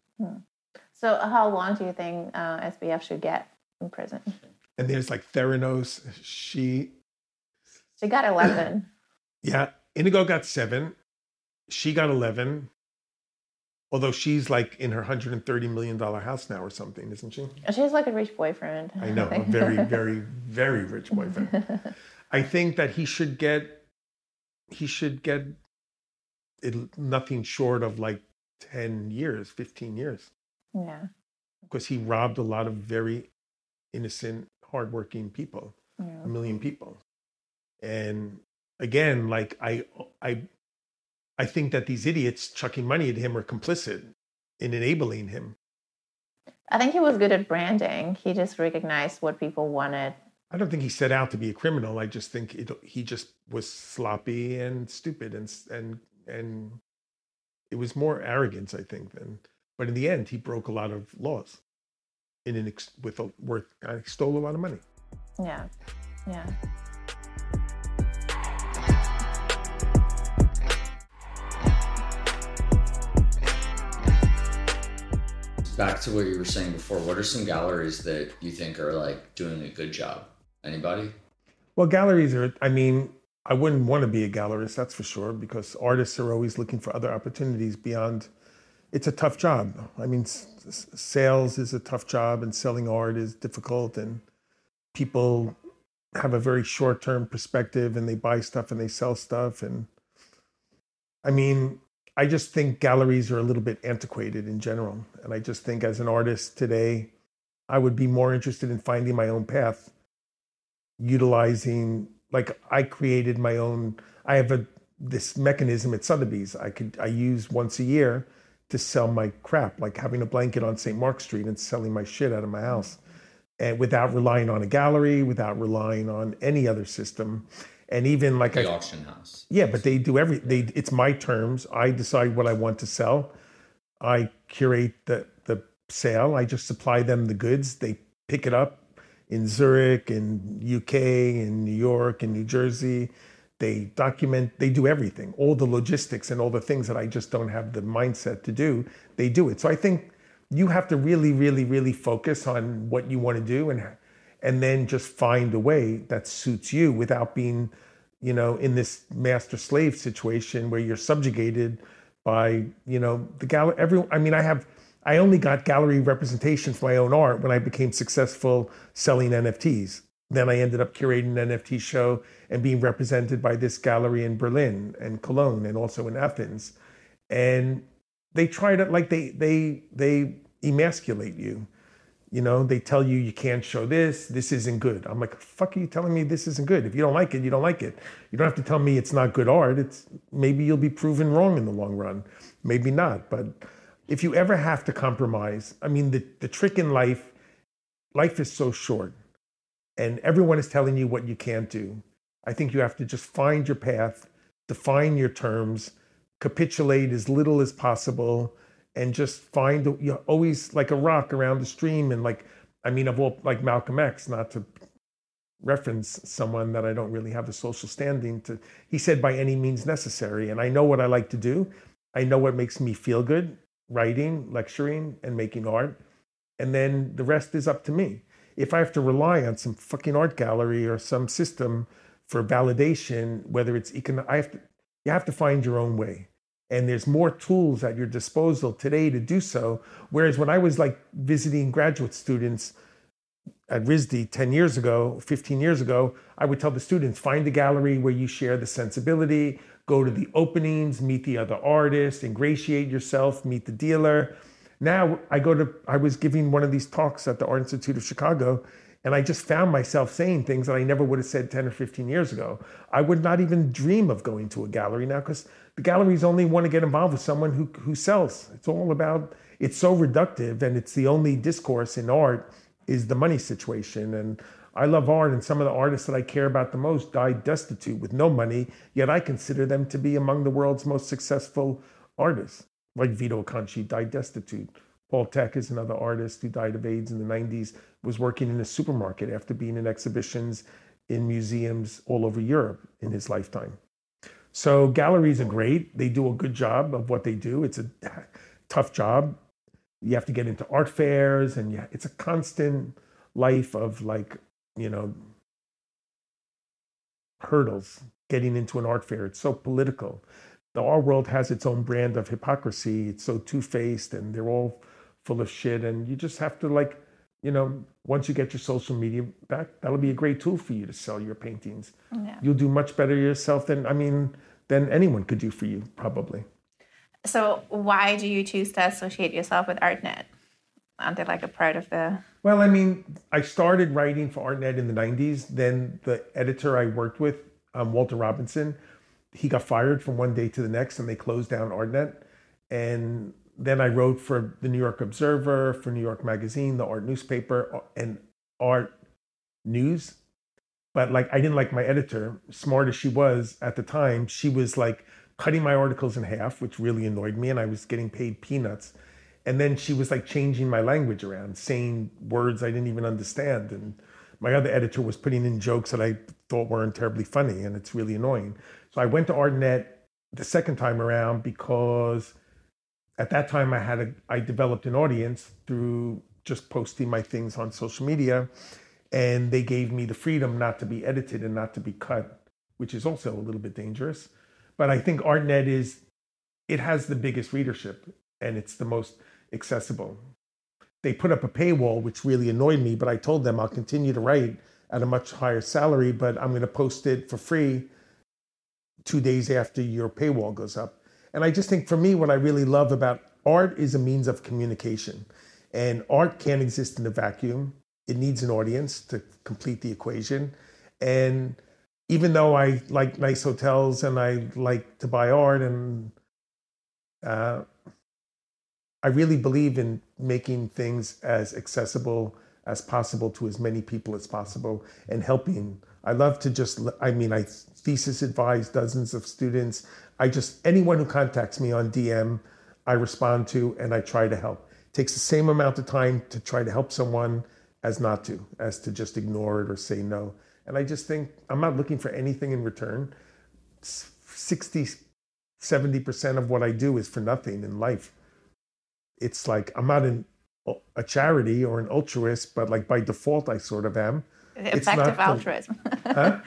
Speaker 2: So how long do you think SBF should get in prison?
Speaker 3: And there's like Theranos. She
Speaker 2: got 11.
Speaker 3: Yeah. Inigo got 7. She got 11. Although she's like in her $130 million house now or something, isn't she?
Speaker 2: She has like a rich boyfriend.
Speaker 3: I know, a very, very, very rich boyfriend. I think that he should get nothing short of like 10 years, 15 years.
Speaker 2: Yeah.
Speaker 3: Because he robbed a lot of very innocent, hardworking people, 1 million people. And again, like I think that these idiots chucking money at him are complicit in enabling him.
Speaker 2: I think he was good at branding. He just recognized what people wanted.
Speaker 3: I don't think he set out to be a criminal. I just think he just was sloppy and stupid, and it was more arrogance, I think, than But in the end, he broke a lot of laws stole a lot of money.
Speaker 2: Yeah. Yeah.
Speaker 4: Back to what you were saying before, what are some galleries that you think are like doing a good job? Anybody?
Speaker 3: Well, galleries are, I mean, I wouldn't want to be a gallerist, that's for sure, because artists are always looking for other opportunities beyond. It's a tough job. I mean, sales is a tough job, and selling art is difficult, and people have a very short-term perspective, and they buy stuff and they sell stuff. And I mean, I just think galleries are a little bit antiquated in general. And I just think as an artist today, I would be more interested in finding my own path, utilizing, like I created my own, I have this mechanism at Sotheby's I use once a year to sell my crap, like having a blanket on St. Mark Street and selling my shit out of my house. And without relying on a gallery, without relying on any other system. And even like
Speaker 4: the auction house.
Speaker 3: Yeah, but they do it's my terms. I decide what I want to sell. I curate the sale. I just supply them the goods. They pick it up in Zurich, in UK, in New York, in New Jersey. They document, they do everything. All the logistics and all the things that I just don't have the mindset to do, they do it. So I think you have to really, really, really focus on what you want to do and then just find a way that suits you without being, you know, in this master slave situation where you're subjugated by, you know, the gallery. I only got gallery representation for my own art when I became successful selling NFTs. Then I ended up curating an NFT show and being represented by this gallery in Berlin and Cologne and also in Athens. And they try to, like, they emasculate you. You know, they tell you you can't show this isn't good. I'm like, fuck are you telling me this isn't good? If you don't like it, you don't like it. You don't have to tell me it's not good art. It's maybe you'll be proven wrong in the long run. Maybe not. But if you ever have to compromise, I mean, the trick in life is so short. And everyone is telling you what you can't do. I think you have to just find your path, define your terms, capitulate as little as possible, and just find, you're always like a rock around the stream. And like, I mean, of all, like Malcolm X, not to reference someone that I don't really have the social standing to, he said, by any means necessary. And I know what I like to do. I know what makes me feel good, writing, lecturing, and making art. And then the rest is up to me. If I have to rely on some fucking art gallery or some system for validation, whether it's you have to find your own way. And there's more tools at your disposal today to do so. Whereas when I was like visiting graduate students at RISD 10 years ago, 15 years ago, I would tell the students, find a gallery where you share the sensibility, go to the openings, meet the other artists, ingratiate yourself, meet the dealer. Now I was giving one of these talks at the Art Institute of Chicago, and I just found myself saying things that I never would have said 10 or 15 years ago. I would not even dream of going to a gallery now because the galleries only want to get involved with someone who sells. It's all about, it's so reductive, and it's the only discourse in art is the money situation. And I love art, and some of the artists that I care about the most died destitute with no money, yet I consider them to be among the world's most successful artists. Like Vito Acconci died destitute. Paul Thek is another artist who died of AIDS in the 90s, was working in a supermarket after being in exhibitions in museums all over Europe in his lifetime. So galleries are great. They do a good job of what they do. It's a tough job. You have to get into art fairs, and it's a constant life of, like, you know, hurdles getting into an art fair. It's so political. The art world has its own brand of hypocrisy. It's so two-faced, and they're all full of shit. And you just have to, like, you know, once you get your social media back, that'll be a great tool for you to sell your paintings. Yeah. You'll do much better yourself than anyone could do for you, probably.
Speaker 2: So why do you choose to associate yourself with ArtNet? Aren't they like a part of the...
Speaker 3: Well, I mean, I started writing for ArtNet in the 90s. Then the editor I worked with, Walter Robinson, he got fired from one day to the next, and they closed down ArtNet. And then I wrote for the New York Observer, for New York Magazine, the art newspaper, and Art News. But like, I didn't like my editor, smart as she was at the time. She was like cutting my articles in half, which really annoyed me, and I was getting paid peanuts. And then she was like changing my language around, saying words I didn't even understand. And my other editor was putting in jokes that I thought weren't terribly funny, and it's really annoying. So I went to ArtNet the second time around because at that time I developed an audience through just posting my things on social media, and they gave me the freedom not to be edited and not to be cut, which is also a little bit dangerous. But I think ArtNet it has the biggest readership and it's the most accessible. They put up a paywall, which really annoyed me, but I told them I'll continue to write at a much higher salary, but I'm going to post it for free 2 days after your paywall goes up. And I just think for me, what I really love about art is a means of communication. And art can't exist in a vacuum. It needs an audience to complete the equation. And even though I like nice hotels and I like to buy art, and I really believe in making things as accessible as possible to as many people as possible and helping. I love to I thesis advise dozens of students. Anyone who contacts me on DM, I respond to and I try to help. It takes the same amount of time to try to help someone as to just ignore it or say no. And I just think I'm not looking for anything in return. 60-70% of what I do is for nothing in life. It's like I'm not a charity or an altruist, but like by default, I sort of am.
Speaker 2: Effective altruism.
Speaker 3: Huh?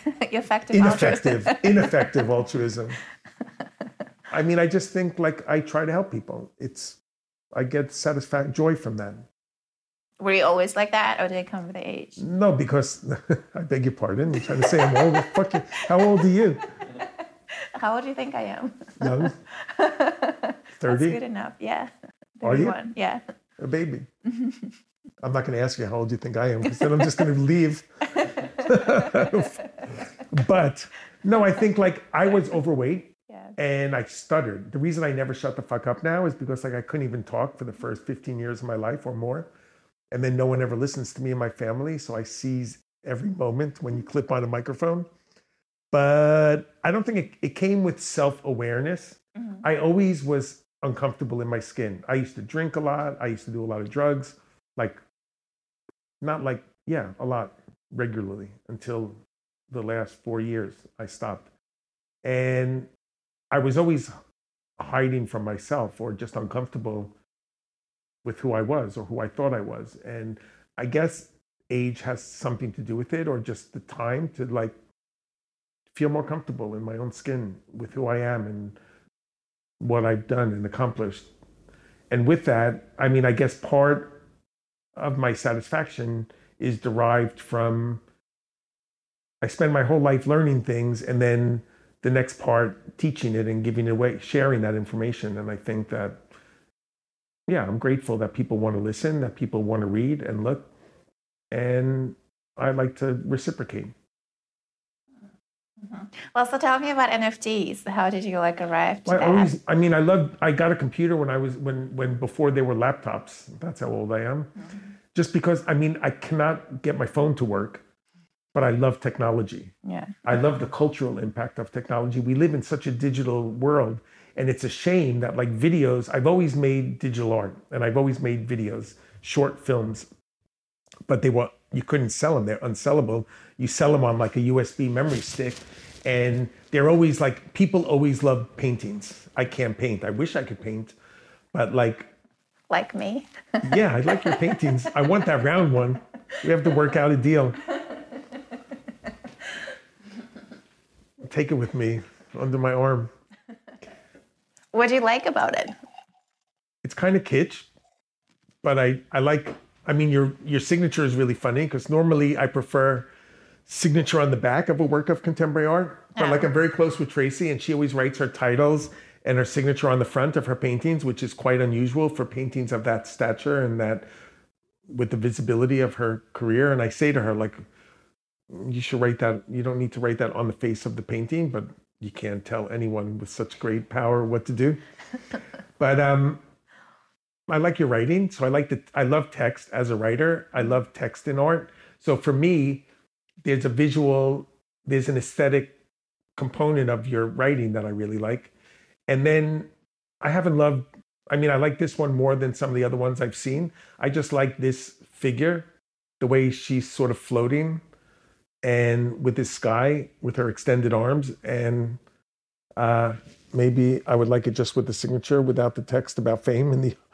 Speaker 3: Ineffective altruism. I mean, I just think like I try to help people. I get joy from that.
Speaker 2: Were you always like that, or did it come with age?
Speaker 3: No, because I beg your pardon. You're trying to say I'm old. Fuck you. How old are you?
Speaker 2: How old do you think I am?
Speaker 3: Young. 30.
Speaker 2: That's good enough. Yeah. 31.
Speaker 3: Are you?
Speaker 2: Yeah.
Speaker 3: A baby. I'm not going to ask you how old you think I am, because then I'm just going to leave. But no, I think like I was overweight. And I stuttered. The reason I never shut the fuck up now is because like I couldn't even talk for the first 15 years of my life or more. And then no one ever listens to me and my family. So I seize every moment when you clip on a microphone. But I don't think it came with self-awareness. Mm-hmm. I always was uncomfortable in my skin. I used to drink a lot. I used to do a lot of drugs. A lot regularly until the last 4 years I stopped. And I was always hiding from myself or just uncomfortable with who I was or who I thought I was. And I guess age has something to do with it, or just the time to like feel more comfortable in my own skin with who I am and what I've done and accomplished. And with that, I mean, I guess part of my satisfaction is derived from I spend my whole life learning things, and then the next part, teaching it and giving it away, sharing that information. And I think that, I'm grateful that people want to listen, that people want to read and look. And I like to reciprocate.
Speaker 2: Mm-hmm. Well, so tell me about NFTs. How did you arrive to
Speaker 3: that? I got a computer when before they were laptops. That's how old I am. Mm-hmm. Just because, I cannot get my phone to work. But I love technology. Yeah. I love the cultural impact of technology. We live in such a digital world, and it's a shame that videos, I've always made digital art, and I've always made videos, short films, but you couldn't sell them. They're unsellable. You sell them on a USB memory stick, and they're always people always love paintings. I can't paint. I wish I could paint, but
Speaker 2: like me.
Speaker 3: Yeah, I like your paintings. I want that round one. We have to work out a deal. Take it with me under my arm.
Speaker 2: What do you like about it?
Speaker 3: It's kind of kitsch, but I like, your signature is really funny, because normally I prefer signature on the back of a work of contemporary art. But I'm very close with Tracy, and she always writes her titles and her signature on the front of her paintings, which is quite unusual for paintings of that stature and that with the visibility of her career. And I say to her, you should write that. You don't need to write that on the face of the painting, but you can't tell anyone with such great power what to do. But I like your writing. So I love text as a writer. I love text in art. So for me, there's an aesthetic component of your writing that I really like. And then I haven't loved I mean, I like this one more than some of the other ones I've seen. I just like this figure, the way she's sort of floating and with this sky with her extended arms. And maybe I would like it just with the signature without the text about fame and the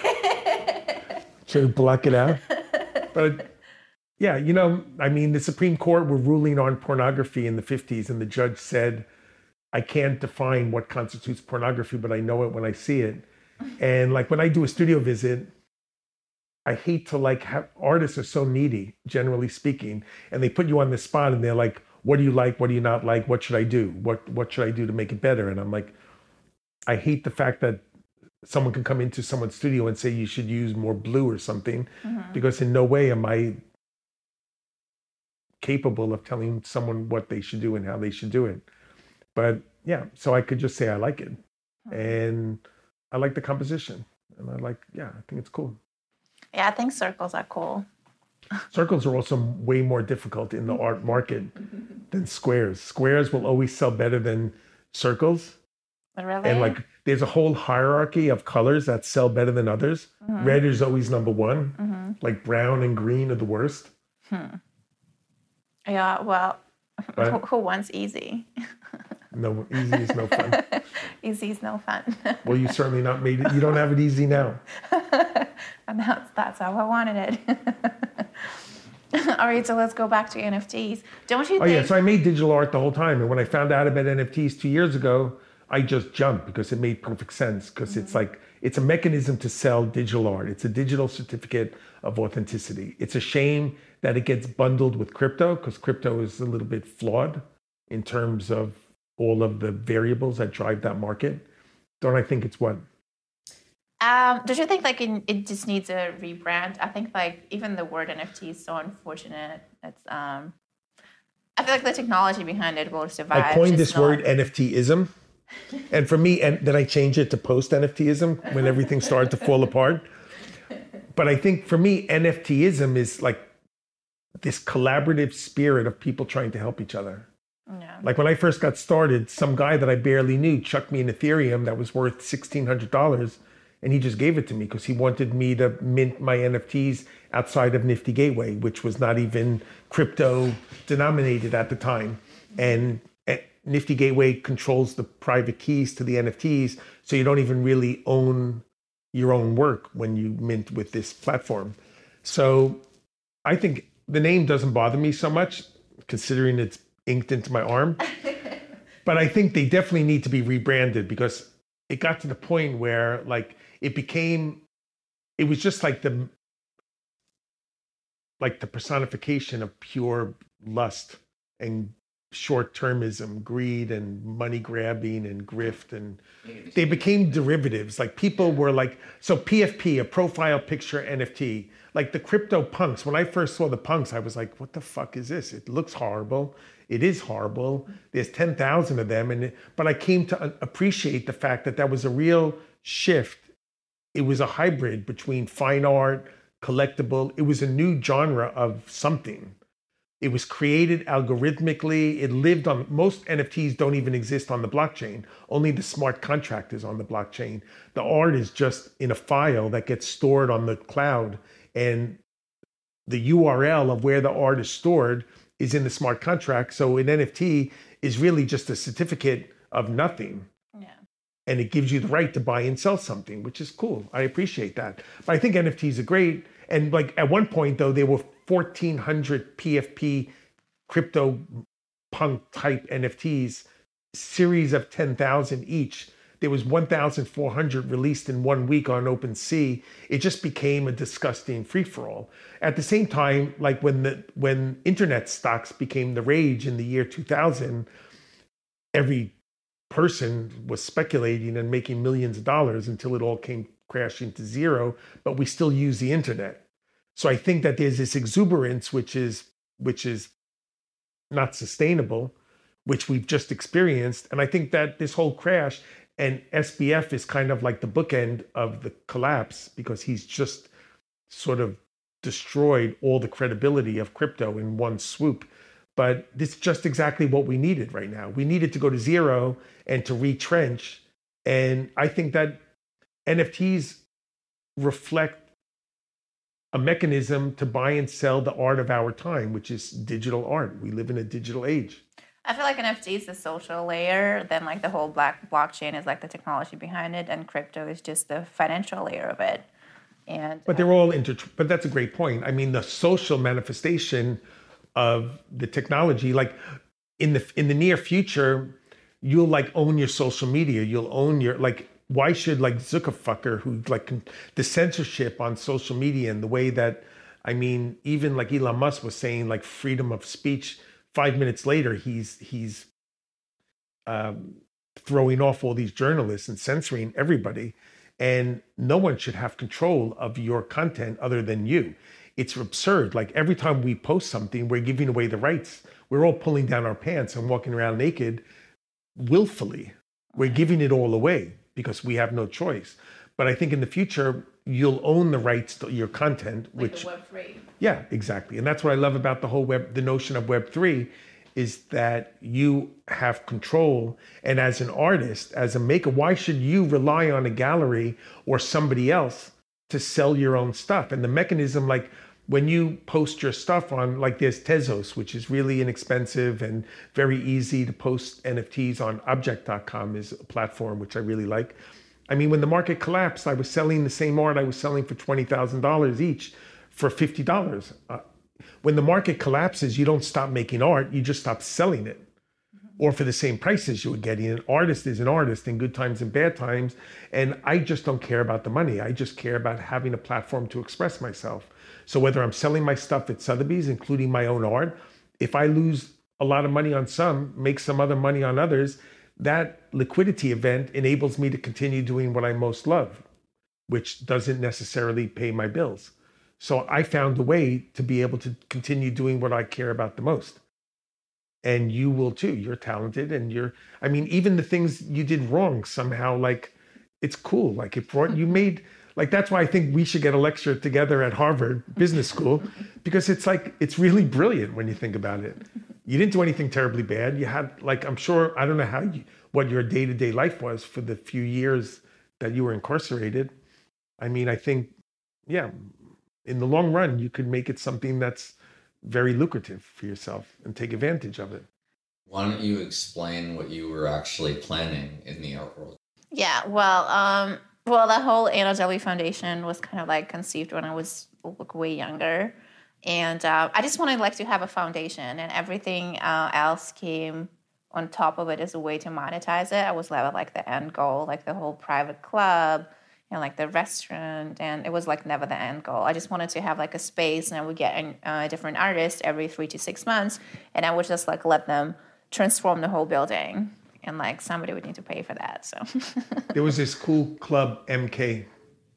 Speaker 3: to block it out. But yeah, you know, I mean, the Supreme Court were ruling on pornography in the 50s, and the judge said, I can't define what constitutes pornography, but I know it when I see it. And like when I do a studio visit, I hate to like have artists are so needy, generally speaking, and they put you on the spot and they're like, what do you like? What do you not like? What should I do? What should I do to make it better? And I'm like, I hate the fact that someone can come into someone's studio and say you should use more blue or something, because in no way am I capable of telling someone what they should do and how they should do it. But yeah, so I could just say I like it. And I like the composition. And I think it's cool.
Speaker 2: Yeah, I think circles are cool.
Speaker 3: Circles are also way more difficult in the art market than squares. Squares will always sell better than circles.
Speaker 2: Really?
Speaker 3: And like there's a whole hierarchy of colors that sell better than others. Red is always number one. Like brown and green are the worst.
Speaker 2: Yeah, well, who wants easy?
Speaker 3: No, easy is no fun.
Speaker 2: Easy is no fun.
Speaker 3: Well, you certainly not made it. You don't have it easy now.
Speaker 2: And that's how I wanted it. All right, so let's go back to NFTs. Don't you think...
Speaker 3: Yeah, so I made digital art the whole time. And when I found out about NFTs 2 years ago, I just jumped because it made perfect sense. Because it's like, it's a mechanism to sell digital art. It's a digital certificate of authenticity. It's a shame that it gets bundled with crypto, because crypto is a little bit flawed in terms of all of the variables that drive that market. Don't I think it's what?
Speaker 2: Don't you think like it just needs a rebrand? I think like even the word NFT is so unfortunate. It's I feel like the technology behind it will survive.
Speaker 3: I coined this word NFTism, and for me, and then I changed it to post NFTism when everything started to fall apart. But I think for me, NFTism is like this collaborative spirit of people trying to help each other.
Speaker 2: Yeah.
Speaker 3: Like when I first got started, some guy that I barely knew chucked me an Ethereum that was worth $1,600, and he just gave it to me because he wanted me to mint my NFTs outside of Nifty Gateway, which was not even crypto denominated at the time. And Nifty Gateway controls the private keys to the NFTs, so you don't even really own your own work when you mint with this platform. So I think the name doesn't bother me so much, considering it's inked into my arm. But I think they definitely need to be rebranded, because it got to the point where like it was just like the personification of pure lust and short-termism, greed and money grabbing and grift, and they became derivatives. Like people were like, so PFP, a profile picture NFT, like the crypto punks. When I first saw the punks, I was like, what the fuck is this? It looks horrible. It is horrible. There's 10,000 of them. But I came to appreciate the fact that was a real shift. It was a hybrid between fine art, collectible. It was a new genre of something. It was created algorithmically. It lived on, most NFTs don't even exist on the blockchain. Only the smart contract is on the blockchain. The art is just in a file that gets stored on the cloud. And the URL of where the art is stored is in the smart contract. So an NFT is really just a certificate of nothing.
Speaker 2: Yeah.
Speaker 3: And it gives you the right to buy and sell something, which is cool. I appreciate that. But I think NFTs are great. And like at one point though, there were 1,400 PFP crypto punk type NFTs, series of 10,000 each. There was 1,400 released in 1 week on OpenSea. It just became a disgusting free-for-all. At the same time, like when internet stocks became the rage in the year 2000, every person was speculating and making millions of dollars until it all came crashing to zero, but we still use the internet. So I think that there's this exuberance, which is not sustainable, which we've just experienced. And I think that this whole crash, and SBF is kind of like the bookend of the collapse, because he's just sort of destroyed all the credibility of crypto in one swoop. But this is just exactly what we needed right now. We needed to go to zero and to retrench. And I think that NFTs reflect a mechanism to buy and sell the art of our time, which is digital art. We live in a digital age.
Speaker 2: I feel like NFT is the social layer, then like the whole blockchain is like the technology behind it, and crypto is just the financial layer of it.
Speaker 3: But they're all but that's a great point. I mean, the social manifestation of the technology, like in the near future, you'll like own your social media. You'll own your, like, why should like Zuckerfucker, who like the censorship on social media and the way that, I mean, even like Elon Musk was saying like freedom of speech, 5 minutes later, he's throwing off all these journalists and censoring everybody. And no one should have control of your content other than you. It's absurd. Like every time we post something, we're giving away the rights. We're all pulling down our pants and walking around naked willfully. We're giving it all away because we have no choice. But I think in the future, you'll own the rights to your content,
Speaker 2: like
Speaker 3: which
Speaker 2: the Web3.
Speaker 3: Yeah, exactly. And that's what I love about the whole the notion of Web3 is that you have control. And as an artist, as a maker, why should you rely on a gallery or somebody else to sell your own stuff? And the mechanism, like when you post your stuff on, like there's Tezos, which is really inexpensive and very easy to post NFTs on. Object.com is a platform which I really like. I mean, when the market collapsed, I was selling the same art I was selling for $20,000 each for $50. When the market collapses, you don't stop making art, you just stop selling it. Or for the same prices you were getting. An artist is an artist in good times and bad times. And I just don't care about the money. I just care about having a platform to express myself. So whether I'm selling my stuff at Sotheby's, including my own art, if I lose a lot of money on some, make some other money on others, that liquidity event enables me to continue doing what I most love, which doesn't necessarily pay my bills. So I found a way to be able to continue doing what I care about the most. And you will too. You're talented and I mean, even the things you did wrong somehow, like, it's cool. Like it brought, you made, like, that's why I think we should get a lecture together at Harvard Business School, because it's like, it's really brilliant when you think about it. You didn't do anything terribly bad. You had, like, I'm sure, I don't know what your day-to-day life was for the few years that you were incarcerated. I mean, I think, yeah, in the long run, you could make it something that's very lucrative for yourself and take advantage of it.
Speaker 4: Why don't you explain what you were actually planning in the art world?
Speaker 2: Yeah, well, the whole Anna Delvey Foundation was kind of like conceived when I was way younger. And I just wanted like to have a foundation, and everything else came on top of it as a way to monetize it. I was like the end goal, like the whole private club and like the restaurant, and it was like never the end goal. I just wanted to have like a space, and I would get a different artist every 3 to 6 months, and I would just like let them transform the whole building, and like somebody would need to pay for that. So
Speaker 3: there was this cool club, MK.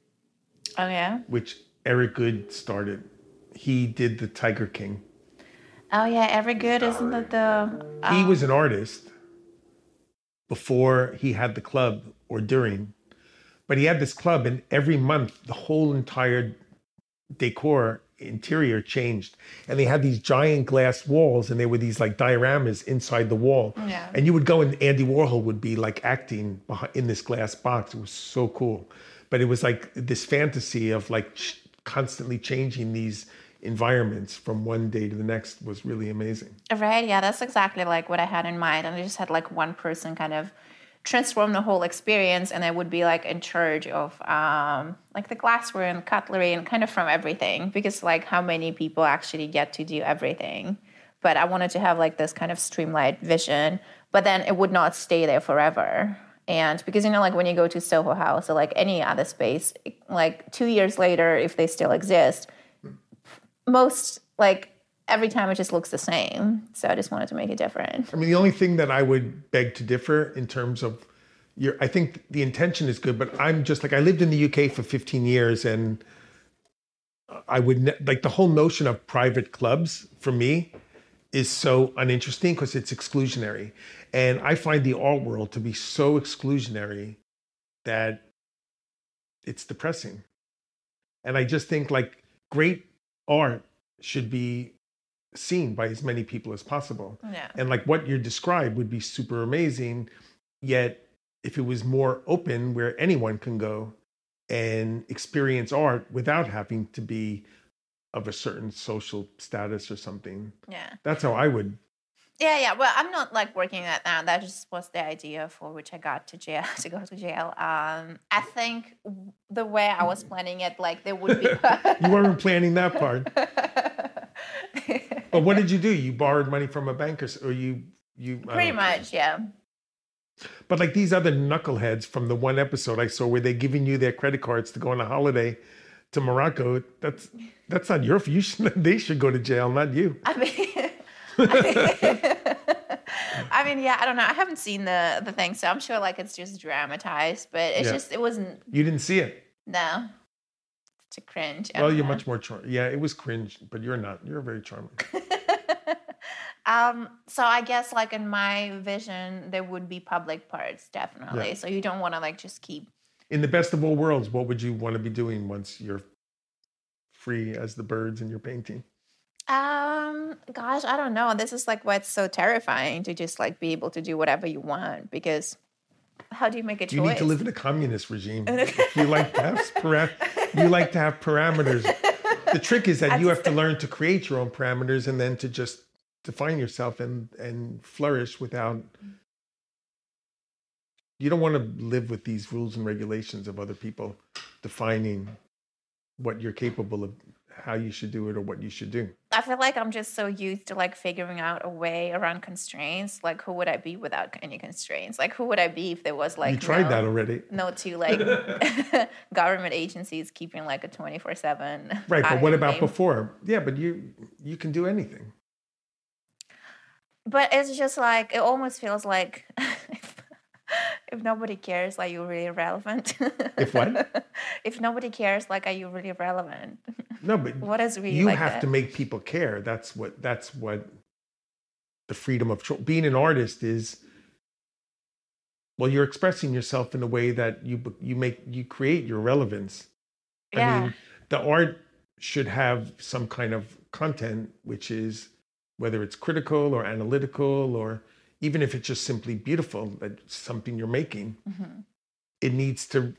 Speaker 2: Oh yeah,
Speaker 3: which Eric Good started. He did the Tiger King.
Speaker 2: Oh yeah, Eric Good, isn't that the?
Speaker 3: He was an artist before he had the club or during. But he had this club, and every month, the whole entire decor interior changed. And they had these giant glass walls, and there were these like dioramas inside the wall.
Speaker 2: Yeah.
Speaker 3: And you would go, and Andy Warhol would be like acting in this glass box. It was so cool. But it was like this fantasy of like constantly changing these environments from one day to the next was really amazing.
Speaker 2: Right, yeah, that's exactly like what I had in mind. And I just had like one person kind of transform the whole experience, and I would be like in charge of like the glassware and cutlery and kind of from everything, because like how many people actually get to do everything. But I wanted to have like this kind of streamlined vision, but then it would not stay there forever. And because, you know, like when you go to Soho House or like any other space, like 2 years later, if they still exist, most like every time it just looks the same. So I just wanted to make it different.
Speaker 3: I mean, the only thing that I would beg to differ in terms of I think the intention is good, but I'm just like, I lived in the UK for 15 years, and I would like the whole notion of private clubs for me is so uninteresting because it's exclusionary. And I find the art world to be so exclusionary that it's depressing. And I just think like great art should be seen by as many people as possible.
Speaker 2: Yeah.
Speaker 3: And like what you described would be super amazing. Yet if it was more open where anyone can go, and experience art without having to be of a certain social status or something.
Speaker 2: Yeah.
Speaker 3: That's how I would.
Speaker 2: Yeah. Well, I'm not like working that now. That just was the idea for which I got to jail to go to jail. I think the way I was planning it, like there would be.
Speaker 3: You weren't planning that part. But what did you do? You borrowed money from a bank, or you
Speaker 2: Pretty much, yeah.
Speaker 3: But like these other knuckleheads from the one episode I saw where they're giving you their credit cards to go on a holiday to Morocco, that's not your fault. They should go to jail, not you.
Speaker 2: I mean, yeah, I don't know. I haven't seen the thing, so I'm sure like it's just dramatized, but it's just, it wasn't.
Speaker 3: You didn't see it?
Speaker 2: No. To cringe.
Speaker 3: Well, you're much more charming. Yeah, it was cringe, but you're not. You're very charming.
Speaker 2: So I guess like in my vision, there would be public parts, definitely.
Speaker 3: Yeah.
Speaker 2: So you don't want to like just keep.
Speaker 3: In the best of all worlds, what would you want to be doing once you're free as the birds in your painting?
Speaker 2: Gosh, I don't know. This is like what's so terrifying, to just like be able to do whatever you want, because how do you make a choice?
Speaker 3: You need to live in a communist regime. You like to have you like to have parameters. The trick is that you have to learn to create your own parameters and then to just define yourself and flourish without. You don't want to live with these rules and regulations of other people defining what you're capable of, how you should do it, or what you should do.
Speaker 2: I feel like I'm just so used to like figuring out a way around constraints. Like, who would I be without any constraints? Like, who would I be if there was like
Speaker 3: you tried that already?
Speaker 2: No, to like government agencies keeping like a 24/7.
Speaker 3: Right, but what about before? Yeah, but you can do anything.
Speaker 2: But it's just like, it almost feels like if nobody cares, like you're really irrelevant.
Speaker 3: If what?
Speaker 2: If nobody cares, like, are you really relevant?
Speaker 3: No, but
Speaker 2: what is really
Speaker 3: you
Speaker 2: like
Speaker 3: have
Speaker 2: that?
Speaker 3: to make people care. That's what the freedom of choice. Being an artist is, well, you're expressing yourself in a way that you create your relevance.
Speaker 2: Yeah.
Speaker 3: I mean, the art should have some kind of content, which is whether it's critical or analytical, or even if it's just simply beautiful, that's something you're making.
Speaker 2: Mm-hmm.
Speaker 3: It needs to,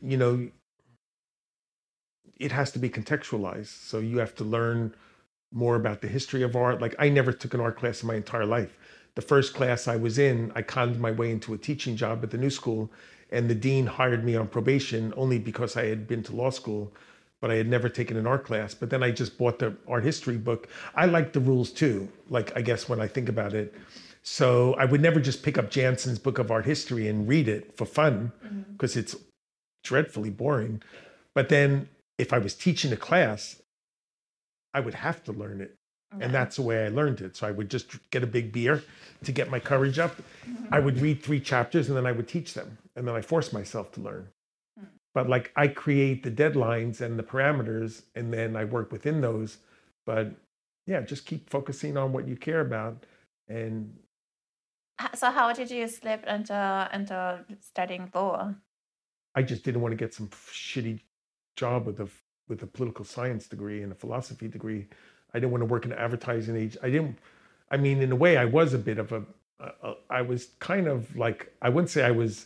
Speaker 3: it has to be contextualized. So you have to learn more about the history of art. Like, I never took an art class in my entire life. The first class I was in, I conned my way into a teaching job at the New School, and the dean hired me on probation only because I had been to law school, but I had never taken an art class. But then I just bought the art history book. I like the rules too, like, I guess when I think about it. So I would never just pick up Jansen's book of art history and read it for fun, because it's dreadfully boring. But then if I was teaching a class, I would have to learn it. Yeah. And that's the way I learned it. So I would just get a big beer to get my courage up. Mm-hmm. I would read 3 chapters and then I would teach them. And then I forced myself to learn. But like, I create the deadlines and the parameters, and then I work within those. But yeah, just keep focusing on what you care about. And
Speaker 2: so how did you slip into studying law?
Speaker 3: I just didn't want to get some shitty job with a political science degree and a philosophy degree. I didn't want to work in an advertising agency. In a way, I was a bit of I was kind of like, I wouldn't say I was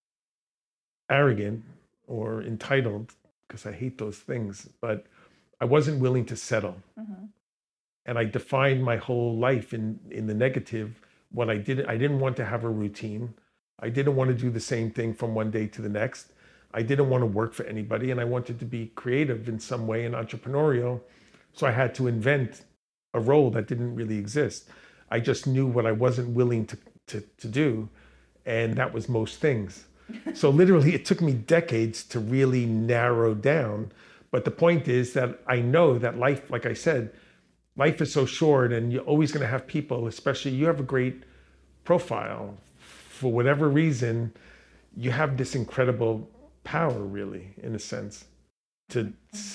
Speaker 3: arrogant or entitled, because I hate those things, but I wasn't willing to settle. Mm-hmm. And I defined my whole life in the negative. What I didn't want to have a routine. I didn't want to do the same thing from one day to the next. I didn't want to work for anybody, and I wanted to be creative in some way and entrepreneurial. So I had to invent a role that didn't really exist. I just knew what I wasn't willing to do, and that was most things. So literally, it took me decades to really narrow down. But the point is that I know that life, like I said, life is so short, and you're always going to have people, especially you have a great profile. For whatever reason, you have this incredible power, really, in a sense, to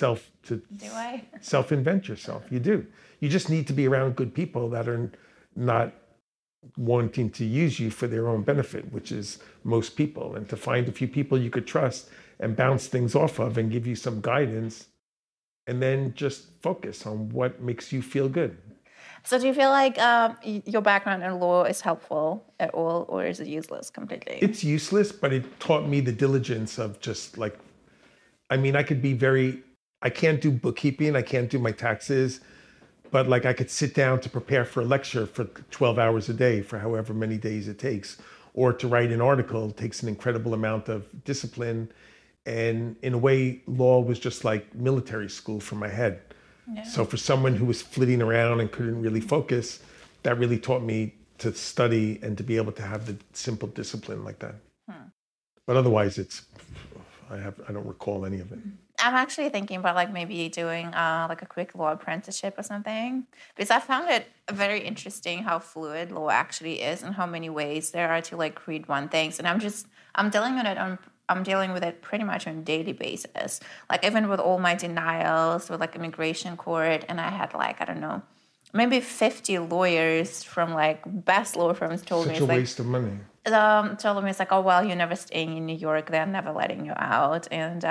Speaker 3: self-invent yourself. You do. You just need to be around good people that are not wanting to use you for their own benefit, which is most people, and to find a few people you could trust and bounce things off of and give you some guidance, and then just focus on what makes you feel good.
Speaker 2: So do you feel like your background in law is helpful at all, or is it useless completely?
Speaker 3: It's useless, but it taught me the diligence of just like, I mean, I can't do bookkeeping, I can't do my taxes, but like I could sit down to prepare for a lecture for 12 hours a day for however many days it takes, or to write an article takes an incredible amount of discipline. And in a way, law was just like military school for my head. Yeah. So for someone who was flitting around and couldn't really focus, that really taught me to study and to be able to have the simple discipline like that. But otherwise, I don't recall any of it.
Speaker 2: I'm actually thinking about like maybe doing like a quick law apprenticeship or something, because I found it very interesting how fluid law actually is and how many ways there are to like read one thing. And I'm dealing with it pretty much on a daily basis. Like even with all my denials with like immigration court, and I had like, I don't know, maybe 50 lawyers from like best law firms told me
Speaker 3: such a waste of money.
Speaker 2: Told me it's like, oh well, you're never staying in New York, they're never letting you out, and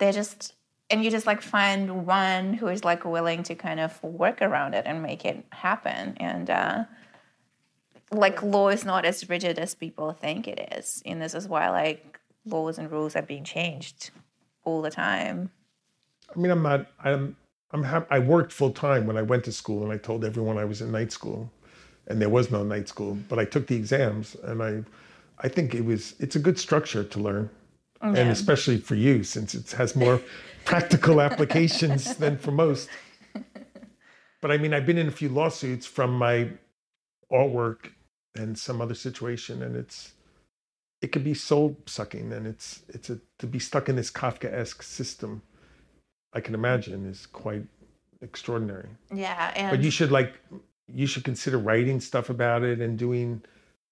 Speaker 2: you just like find one who is like willing to kind of work around it and make it happen. And like law is not as rigid as people think it is, and this is why like laws and rules are being changed all the time.
Speaker 3: I mean, I worked full time when I went to school, and I told everyone I was in night school, and there was no night school, but I took the exams, and I think it's a good structure to learn. Yeah. And especially for you, since it has more practical applications than for most. But I mean, I've been in a few lawsuits from my artwork and some other situation, and it could be soul sucking, and to be stuck in this Kafkaesque system, I can imagine, is quite extraordinary.
Speaker 2: Yeah,
Speaker 3: but you should consider writing stuff about it and doing,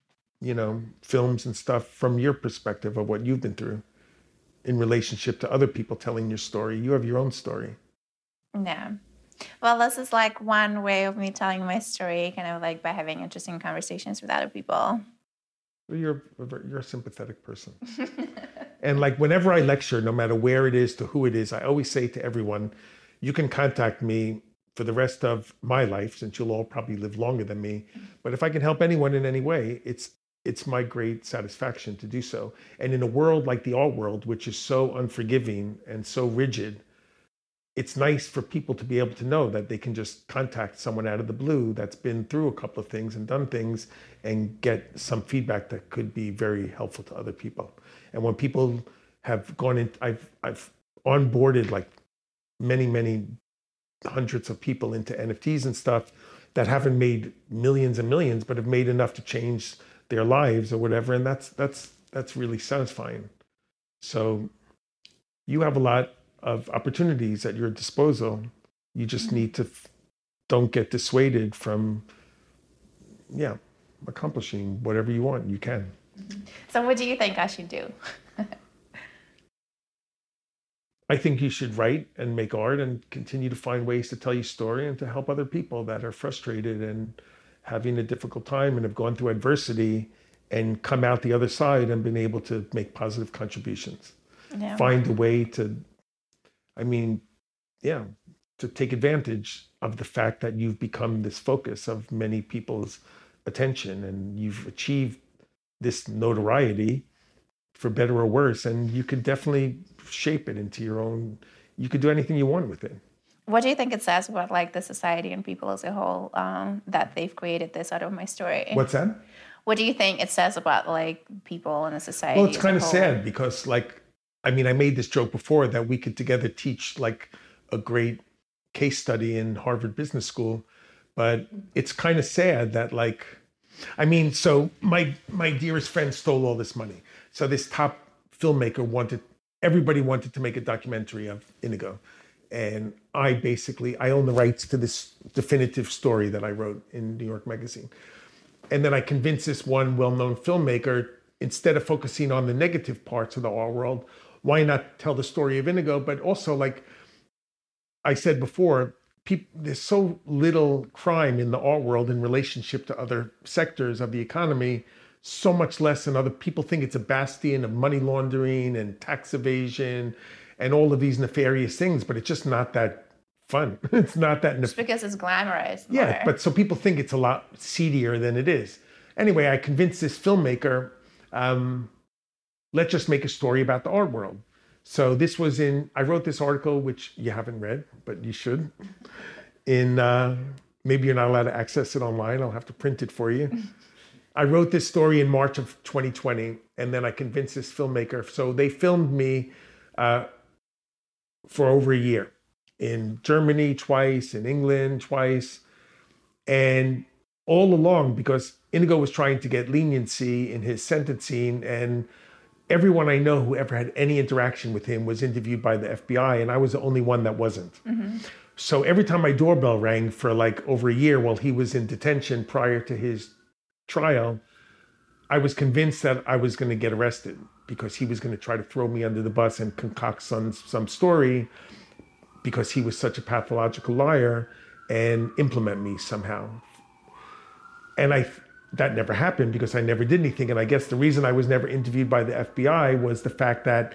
Speaker 3: films and stuff from your perspective of what you've been through in relationship to other people telling your story. You have your own story.
Speaker 2: Yeah. Well, this is like one way of me telling my story, kind of like by having interesting conversations with other people.
Speaker 3: Well, you're a sympathetic person. And like whenever I lecture, no matter where it is, to who it is, I always say to everyone, you can contact me for the rest of my life, since you'll all probably live longer than me. But if I can help anyone in any way, it's my great satisfaction to do so. And in a world like the art world, which is so unforgiving and so rigid, it's nice for people to be able to know that they can just contact someone out of the blue that's been through a couple of things and done things and get some feedback that could be very helpful to other people. And when people have gone in, I've onboarded like many hundreds of people into NFTs and stuff that haven't made millions and millions, but have made enough to change their lives or whatever. And that's really satisfying. So you have a lot of opportunities at your disposal. You just need to don't get dissuaded from accomplishing whatever you want. You can.
Speaker 2: So what do you think I should do?
Speaker 3: I think you should write and make art and continue to find ways to tell your story and to help other people that are frustrated and having a difficult time and have gone through adversity and come out the other side and been able to make positive contributions. Yeah. Find a way to take advantage of the fact that you've become this focus of many people's attention, and you've achieved this notoriety, for better or worse, and you could definitely shape it into your own. You could do anything you want with it.
Speaker 2: What do you think it says about like the society and people as a whole, that they've created this out of my story?
Speaker 3: What's that?
Speaker 2: What do you think it says about like people in the society?
Speaker 3: Well, it's kind of sad because I made this joke before that we could together teach like a great case study in Harvard Business School, but it's kind of sad that so my dearest friend stole all this money. So this top filmmaker everybody wanted to make a documentary of Inigo. And I own the rights to this definitive story that I wrote in New York Magazine. And then I convinced this one well-known filmmaker, instead of focusing on the negative parts of the art world, why not tell the story of Inigo? But also, like I said before, there's so little crime in the art world in relationship to other sectors of the economy, so much less than other people think it's a bastion of money laundering and tax evasion and all of these nefarious things, but it's just not that fun. It's not that...
Speaker 2: Just because it's glamorized.
Speaker 3: Yeah, but so people think it's a lot seedier than it is. Anyway, I convinced this filmmaker, let's just make a story about the art world. So this was I wrote this article, which you haven't read, but you should. Maybe you're not allowed to access it online. I'll have to print it for you. I wrote this story in March of 2020, and then I convinced this filmmaker. So they filmed me for over a year in Germany twice, in England twice. And all along, because Inigo was trying to get leniency in his sentencing, and everyone I know who ever had any interaction with him was interviewed by the FBI, and I was the only one that wasn't. Mm-hmm. So every time my doorbell rang for like over a year while he was in detention prior to his trial, I was convinced that I was going to get arrested because he was going to try to throw me under the bus and concoct some story because he was such a pathological liar and implement me somehow. And that never happened because I never did anything. And I guess the reason I was never interviewed by the FBI was the fact that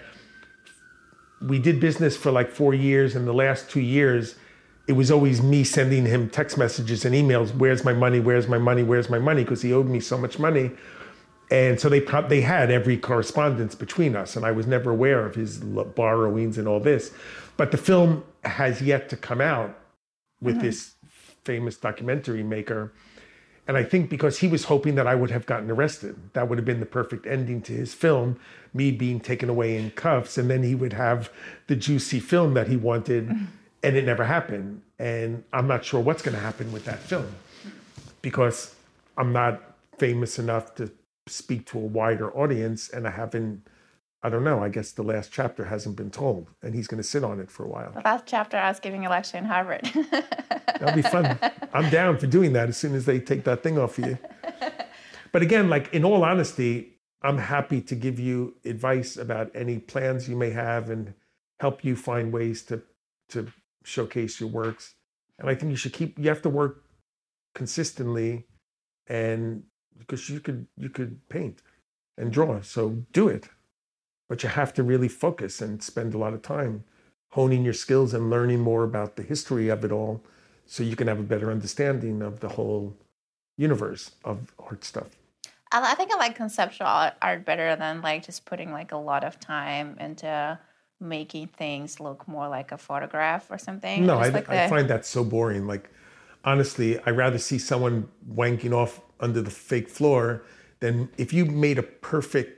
Speaker 3: we did business for like 4 years, and the last 2 years, it was always me sending him text messages and emails, where's my money, where's my money, where's my money, because he owed me so much money. And so they had every correspondence between us, and I was never aware of his borrowings and all this. But the film has yet to come out with this famous documentary maker. And I think because he was hoping that I would have gotten arrested, that would have been the perfect ending to his film, me being taken away in cuffs, and then he would have the juicy film that he wanted. And it never happened. And I'm not sure what's going to happen with that film because I'm not famous enough to speak to a wider audience. And I don't know, I guess the last chapter hasn't been told, and he's going to sit on it for a while.
Speaker 2: The last chapter, I was giving a lecture in Harvard.
Speaker 3: That'll be fun. I'm down for doing that as soon as they take that thing off of you. But again, like in all honesty, I'm happy to give you advice about any plans you may have and help you find ways to showcase your works. And I think you have to work consistently, and because you could paint and draw, so do it. But you have to really focus and spend a lot of time honing your skills and learning more about the history of it all so you can have a better understanding of the whole universe of art stuff.
Speaker 2: I think I like conceptual art better than like just putting like a lot of time into making things look more like a photograph or something.
Speaker 3: No, I find that so boring. Like, honestly, I'd rather see someone wanking off under the fake floor than if you made a perfect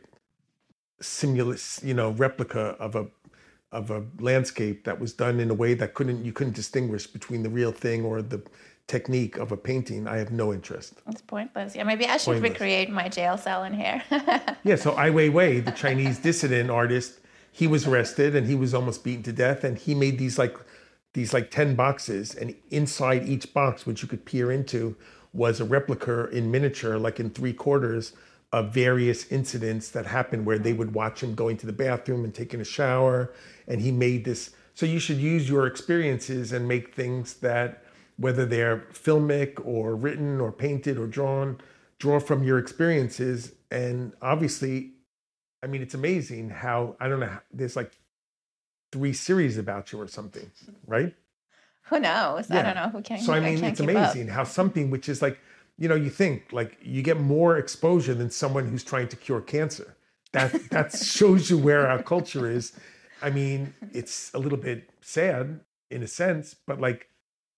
Speaker 3: replica of a landscape that was done in a way that you couldn't distinguish between the real thing or the technique of a painting. I have no interest.
Speaker 2: It's pointless. Yeah, maybe I should recreate my jail cell in here.
Speaker 3: Yeah, so Ai Weiwei, the Chinese dissident artist, he was arrested and he was almost beaten to death, and he made these 10 boxes, and inside each box, which you could peer into, was a replica in miniature, like in 3/4, of various incidents that happened where they would watch him going to the bathroom and taking a shower. And he made this. So you should use your experiences and make things that, whether they're filmic or written or painted or drawn, draw from your experiences. And obviously, I mean, it's amazing how, I don't know, there's like 3 series about you or something, right?
Speaker 2: Who knows?
Speaker 3: Yeah.
Speaker 2: I don't know. Who can?
Speaker 3: So I mean, it's amazing how something which is like, you think like you get more exposure than someone who's trying to cure cancer. That shows you where our culture is. I mean, it's a little bit sad in a sense, but like,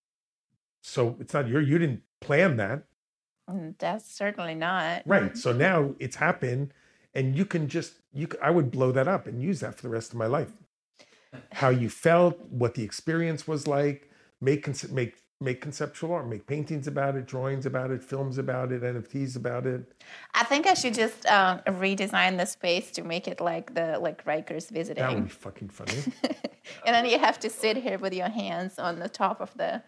Speaker 3: so it's not you didn't plan that.
Speaker 2: That's certainly not.
Speaker 3: Right. So now it's happened, and I would blow that up and use that for the rest of my life. How you felt, what the experience was like, make conceptual art, make paintings about it, drawings about it, films about it, NFTs about it.
Speaker 2: I think I should just redesign the space to make it like Rikers visiting.
Speaker 3: That would be fucking funny.
Speaker 2: And then you have to sit here with your hands on the top of the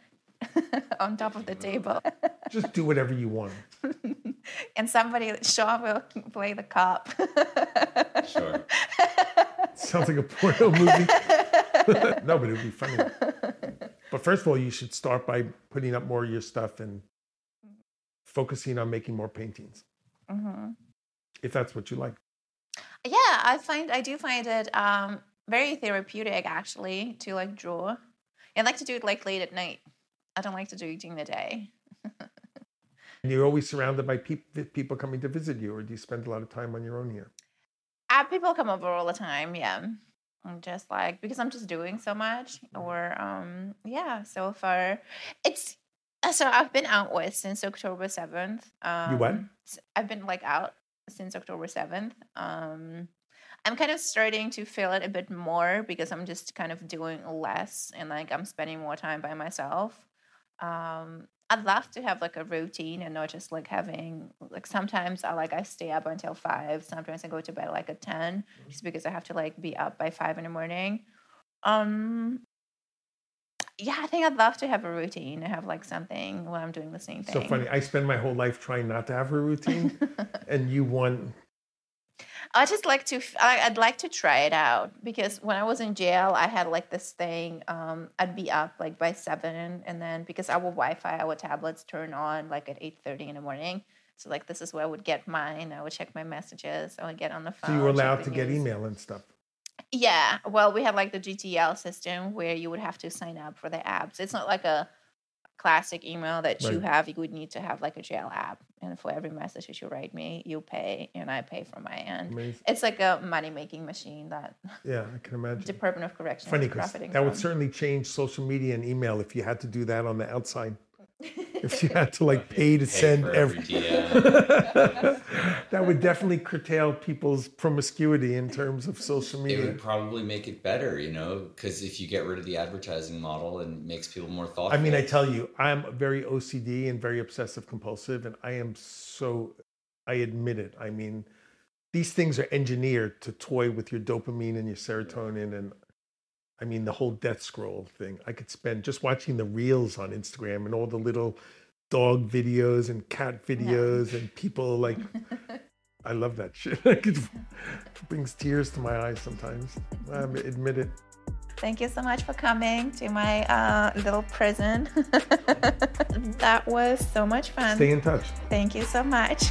Speaker 2: table.
Speaker 3: Just do whatever you want.
Speaker 2: And Sean will play the cop.
Speaker 4: Sure.
Speaker 3: Sounds like a porno movie. No, but it would be funny. But first of all, you should start by putting up more of your stuff and focusing on making more paintings. Mm-hmm. If that's what you like.
Speaker 2: Yeah, I do find it very therapeutic actually to like draw. I like to do it like late at night. I don't like to do it during the day.
Speaker 3: And you're always surrounded by people coming to visit you, or do you spend a lot of time on your own here?
Speaker 2: People come over all the time, yeah. I'm just like, because I'm just doing so much. Or so far it's so I've been out with since October 7th.
Speaker 3: You what?
Speaker 2: I've been like out since October 7th. I'm kind of starting to feel it a bit more because I'm just kind of doing less and like I'm spending more time by myself. I'd love to have like a routine and not just like having like sometimes I stay up until 5. Sometimes I go to bed like at 10 just because I have to like be up by 5 in the morning. I think I'd love to have a routine and have like something when I'm doing the same thing.
Speaker 3: So funny. I spend my whole life trying not to have a routine, and you want.
Speaker 2: I'd like to try it out because when I was in jail, I had like this thing. I'd be up like by 7, and then because our Wi-Fi, our tablets turn on like at 8:30 in the morning. So like this is where I would get mine. I would check my messages. I would get on the phone.
Speaker 3: So you were allowed to get email and stuff.
Speaker 2: Yeah, well, we had like the GTL system where you would have to sign up for the apps. It's not like a classic email that you have. You would need to have like a jail app, and for every message that you write me, you pay, and I pay from my end.
Speaker 3: Amazing.
Speaker 2: It's like a money-making machine that
Speaker 3: I can imagine.
Speaker 2: Department of Corrections
Speaker 3: Funny,
Speaker 2: is
Speaker 3: because
Speaker 2: profiting
Speaker 3: that would
Speaker 2: from.
Speaker 3: certainly change social media and email if you had to do that on the outside. If you had to like pay to send every that would definitely curtail people's promiscuity in terms of social
Speaker 4: It
Speaker 3: media.
Speaker 4: would probably make it better, because if you get rid of the advertising model and makes people more thoughtful.
Speaker 3: I mean, I tell you, I'm very OCD and very obsessive compulsive, and I admit it. I mean, these things are engineered to toy with your dopamine and your serotonin, and I mean, the whole death scroll thing. I could spend just watching the reels on Instagram and all the little dog videos and cat videos and people like, I love that shit. It brings tears to my eyes sometimes. I admit it.
Speaker 2: Thank you so much for coming to my little prison. That was so much fun.
Speaker 3: Stay in touch.
Speaker 2: Thank you so much.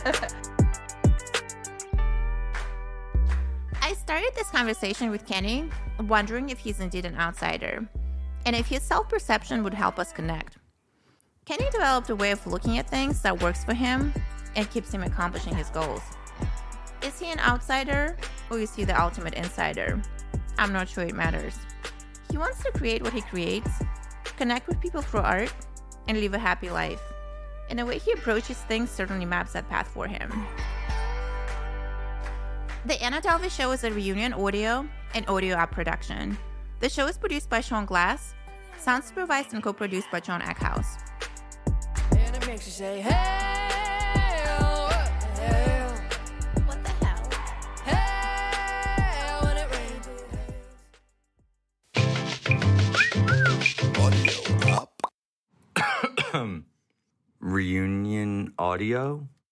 Speaker 2: I started this conversation with Kenny wondering if he's indeed an outsider and if his self-perception would help us connect. Kenny developed a way of looking at things that works for him and keeps him accomplishing his goals. Is he an outsider or is he the ultimate insider? I'm not sure it matters. He wants to create what he creates, connect with people through art, and live a happy life. And the way he approaches things certainly maps that path for him. The Anna Delvey Show is a Reunion Audio and Audio App production. The show is produced by Sean Glass, sound supervised and co-produced by John Eckhouse.
Speaker 7: And it makes you say, hey, oh,
Speaker 2: What the hell?
Speaker 7: hey, when it rains.
Speaker 4: Reunion audio?